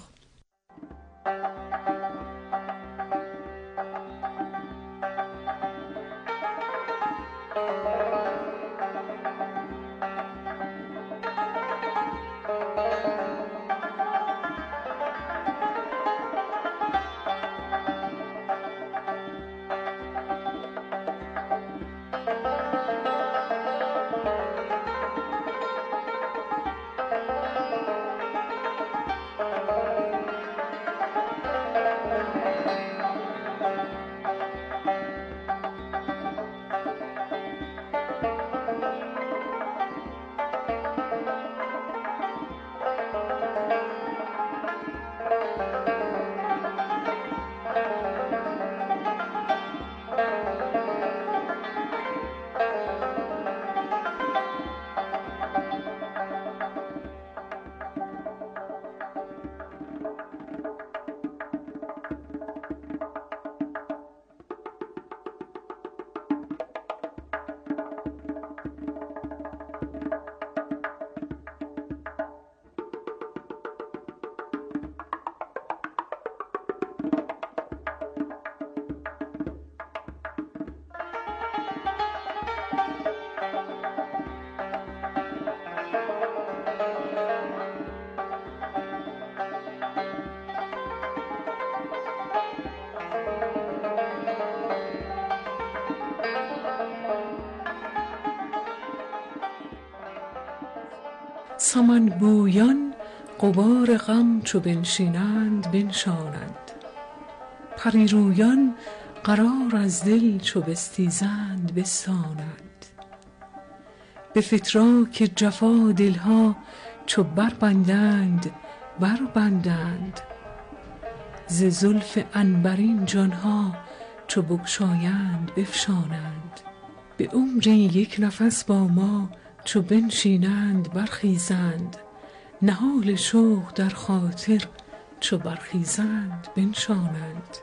سمن بویان غبار غم چو بنشینند بنشانند، پریرویان قرار از دل چو بستیزند بستانند. به فتراک جفا دلها چو بربندند بربندند، ز زلف عنبرین جانها چو بگشایند بفشانند. به عمری یک نفس با ما چو بنشینند برخیزند، نهال شوق در خاطر چو برخیزند بنشانند.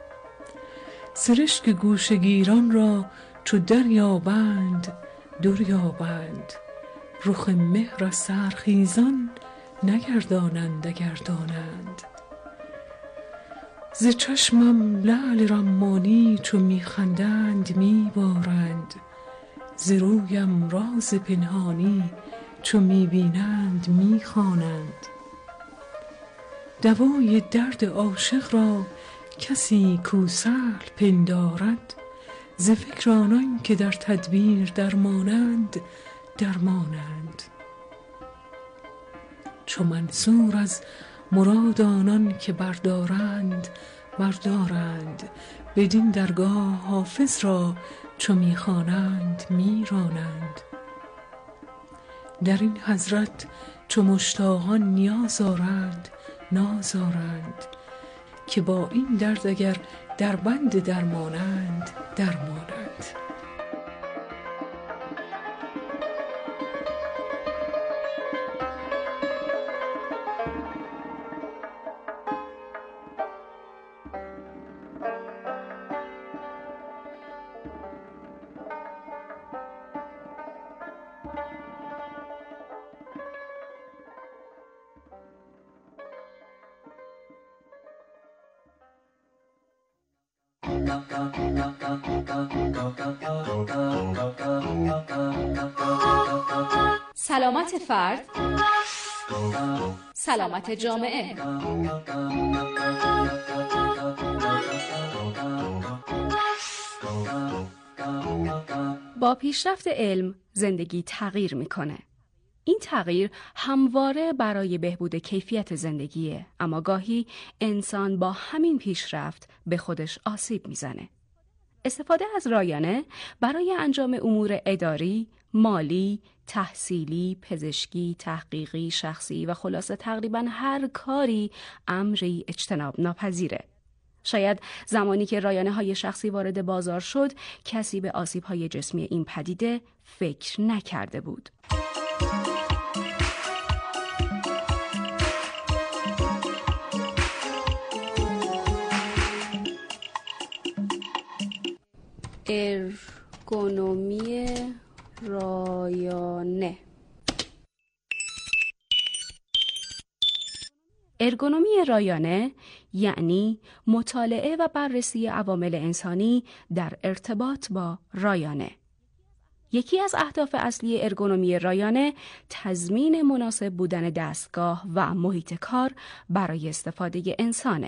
سرشک گوشگیران را چو دریابند دریابند، رخ مهر از سحرخیزان نگردانند اگردانند. ز چشمم لعل رمانی چو میخندند میبارند، ز رویم راز پنهانی چو میبینند میخوانند. دوای درد عاشق را کسی کو سهل پندارد، ز فکر آنان که در تدبیر درمانند درمانند. چو منصور از مراد آنان که بردارند بردارند، بدین درگاه حافظ را چو میخوانند میرانند. در این حضرت چو مشتاقان نیاز آرند ناز آرند، که با این درد اگر در بند درمانند درمانند.
سلامت فرد، سلامت جامعه. با پیشرفت علم زندگی تغییر میکنه. این تغییر همواره برای بهبود کیفیت زندگیه، اما گاهی انسان با همین پیشرفت به خودش آسیب میزنه. استفاده از رایانه برای انجام امور اداری، مالی، تحصیلی، پزشکی، تحقیقی، شخصی و خلاصه تقریباً هر کاری امری اجتناب ناپذیره. شاید زمانی که رایانه‌های شخصی وارد بازار شد، کسی به آسیب‌های جسمی این پدیده فکر نکرده بود. ارگونومی رایانه. ارگونومی رایانه یعنی مطالعه و بررسی عوامل انسانی در ارتباط با رایانه. یکی از اهداف اصلی ارگونومی رایانه تضمین مناسب بودن دستگاه و محیط کار برای استفاده انسانه.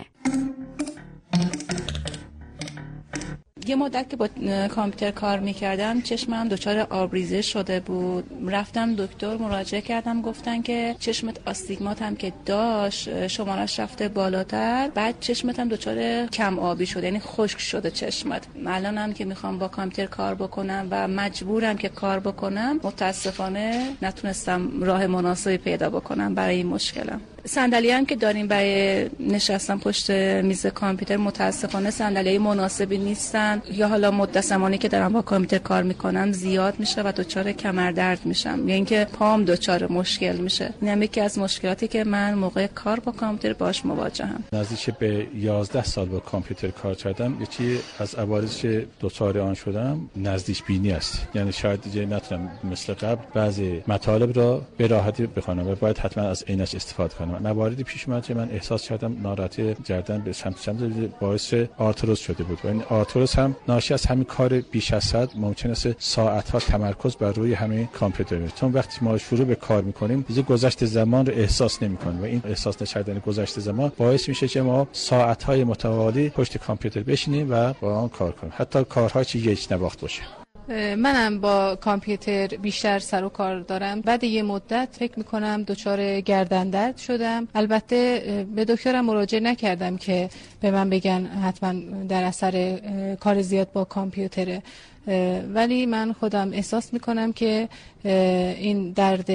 یه مدت که با کامپیوتر کار میکردم چشمم دچار آبریزش شده بود. رفتم دکتر مراجعه کردم، گفتن که چشمت آستیگمات هم که داشت شمارش رفته بالاتر، بعد چشمت هم دچار کم آبی شده، یعنی خشک شده چشمت. الانم که میخوام با کامپیوتر کار بکنم و مجبورم که کار بکنم، متاسفانه نتونستم راه مناسبی پیدا بکنم برای این مشکلم. صندلی هم که داریم برای نشستن پشت میز کامپیوتر متاسفانه صندلی مناسبی نیستن، یا حالا مدت زمانی که دارم با کامپیوتر کار میکنم زیاد میشه و دچار کمردرد میشم، یا اینکه پام دچار مشکل میشه. این یکی از مشکلاتی که من موقع کار با کامپیوتر باش مواجهم.
نزدیک به 11 سال با کامپیوتر کار کردم. یکی از عوارضی که دچار آن شدم نزدیک بینی است، یعنی شاید دیگه نتونم مثل قبل بعضی مطالب را به راحتی بخونم و باید حتما از عینک استفاده کنم. مواردی پیش اومد که من احساس کردم ناراحتی گردن به سمت باعث آرتروز شده بود و این آرتروز هم ناشی از همین کار بیش از حد ممکن است ساعت‌ها تمرکز بر روی همین کامپیوتر، چون وقتی ما شروع به کار می‌کنیم دیگه گذشت زمان رو احساس نمی‌کنیم و این احساس نکردن گذشت زمان باعث میشه که ما ساعت‌های متوالی پشت کامپیوتر بشینیم و با آن کار کنیم، حتی کارهایی که یک نواخت باشه.
منم با کامپیوتر بیشتر سر و کار دارم. بعد یه مدت فکر میکنم دچار گردن درد شدم. البته به دکترم مراجعه نکردم که به من بگن حتما در اثر کار زیاد با کامپیوتره، ولی من خودم احساس میکنم که این درد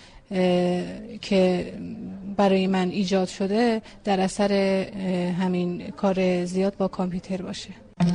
که برای من ایجاد شده در اثر همین کار زیاد با کامپیوتر باشه.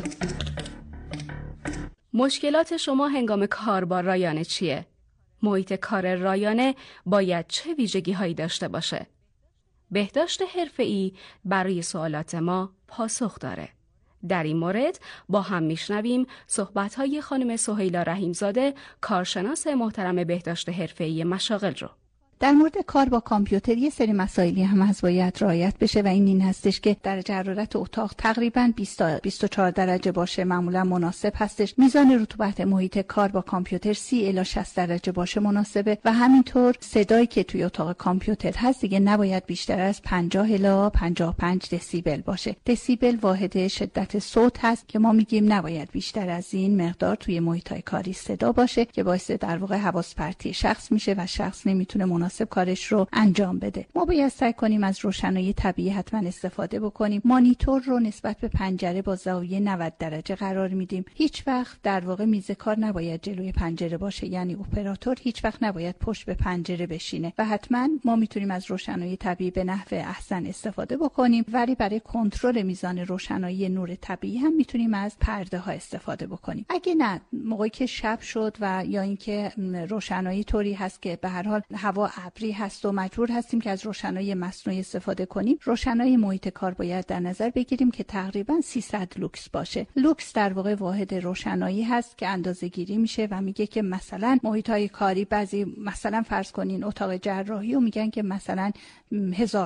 مشکلات شما هنگام کار با رایانه چیه؟ محیط کار رایانه باید چه ویژگی هایی داشته باشه؟ بهداشت حرفه‌ای برای سوالات ما پاسخ داره. در این مورد با هم میشنویم صحبت‌های خانم سهیلا رحیمزاده، کارشناس محترم بهداشت حرفه‌ای مشاغل رو.
در مورد کار با کامپیوتر یه سری مسائلی هم از باید رعایت بشه و این هستش که درجه حرارت اتاق تقریباً 20 تا 24 درجه باشه، معمولا مناسب هستش. میزان رطوبت محیط کار با کامپیوتر 30 الی 60 درجه باشه مناسبه و همینطور صدایی که توی اتاق کامپیوتر هست دیگه نباید بیشتر از 50 الی 55 دسیبل باشه. دسیبل واحد شدت صوت هست که ما میگیم نباید بیشتر از این مقدار توی محیط‌های کاری صدا باشه که باعث در واقع حواس پرتی شخص میشه و شخص نمیتونه مناسب کارش رو انجام بده. ما باید سعی کنیم از روشنایی طبیعی حتما استفاده بکنیم. مانیتور رو نسبت به پنجره با زاویه 90 درجه قرار میدیم. هیچ وقت در واقع میز کار نباید جلوی پنجره باشه، یعنی اپراتور هیچ وقت نباید پشت به پنجره بشینه و حتما ما میتونیم از روشنایی طبیعی به نحو احسن استفاده بکنیم، ولی برای کنترل میزان روشنایی نور طبیعی هم میتونیم از پرده ها استفاده بکنیم. اگه نه موقعی که شب شد و یا اینکه روشنایی طوری هست که به هر حال هوا ابری هست و مجبور هستیم که از روشنایی مصنوعی استفاده کنیم، روشنایی محیط کار باید در نظر بگیریم که تقریبا 300 لوکس باشه. لوکس در واقع واحد روشنایی هست که اندازه‌گیری میشه و میگه که مثلا محیط‌های کاری بعضی مثلا فرض کنین اتاق جراحی و میگن که مثلا 1000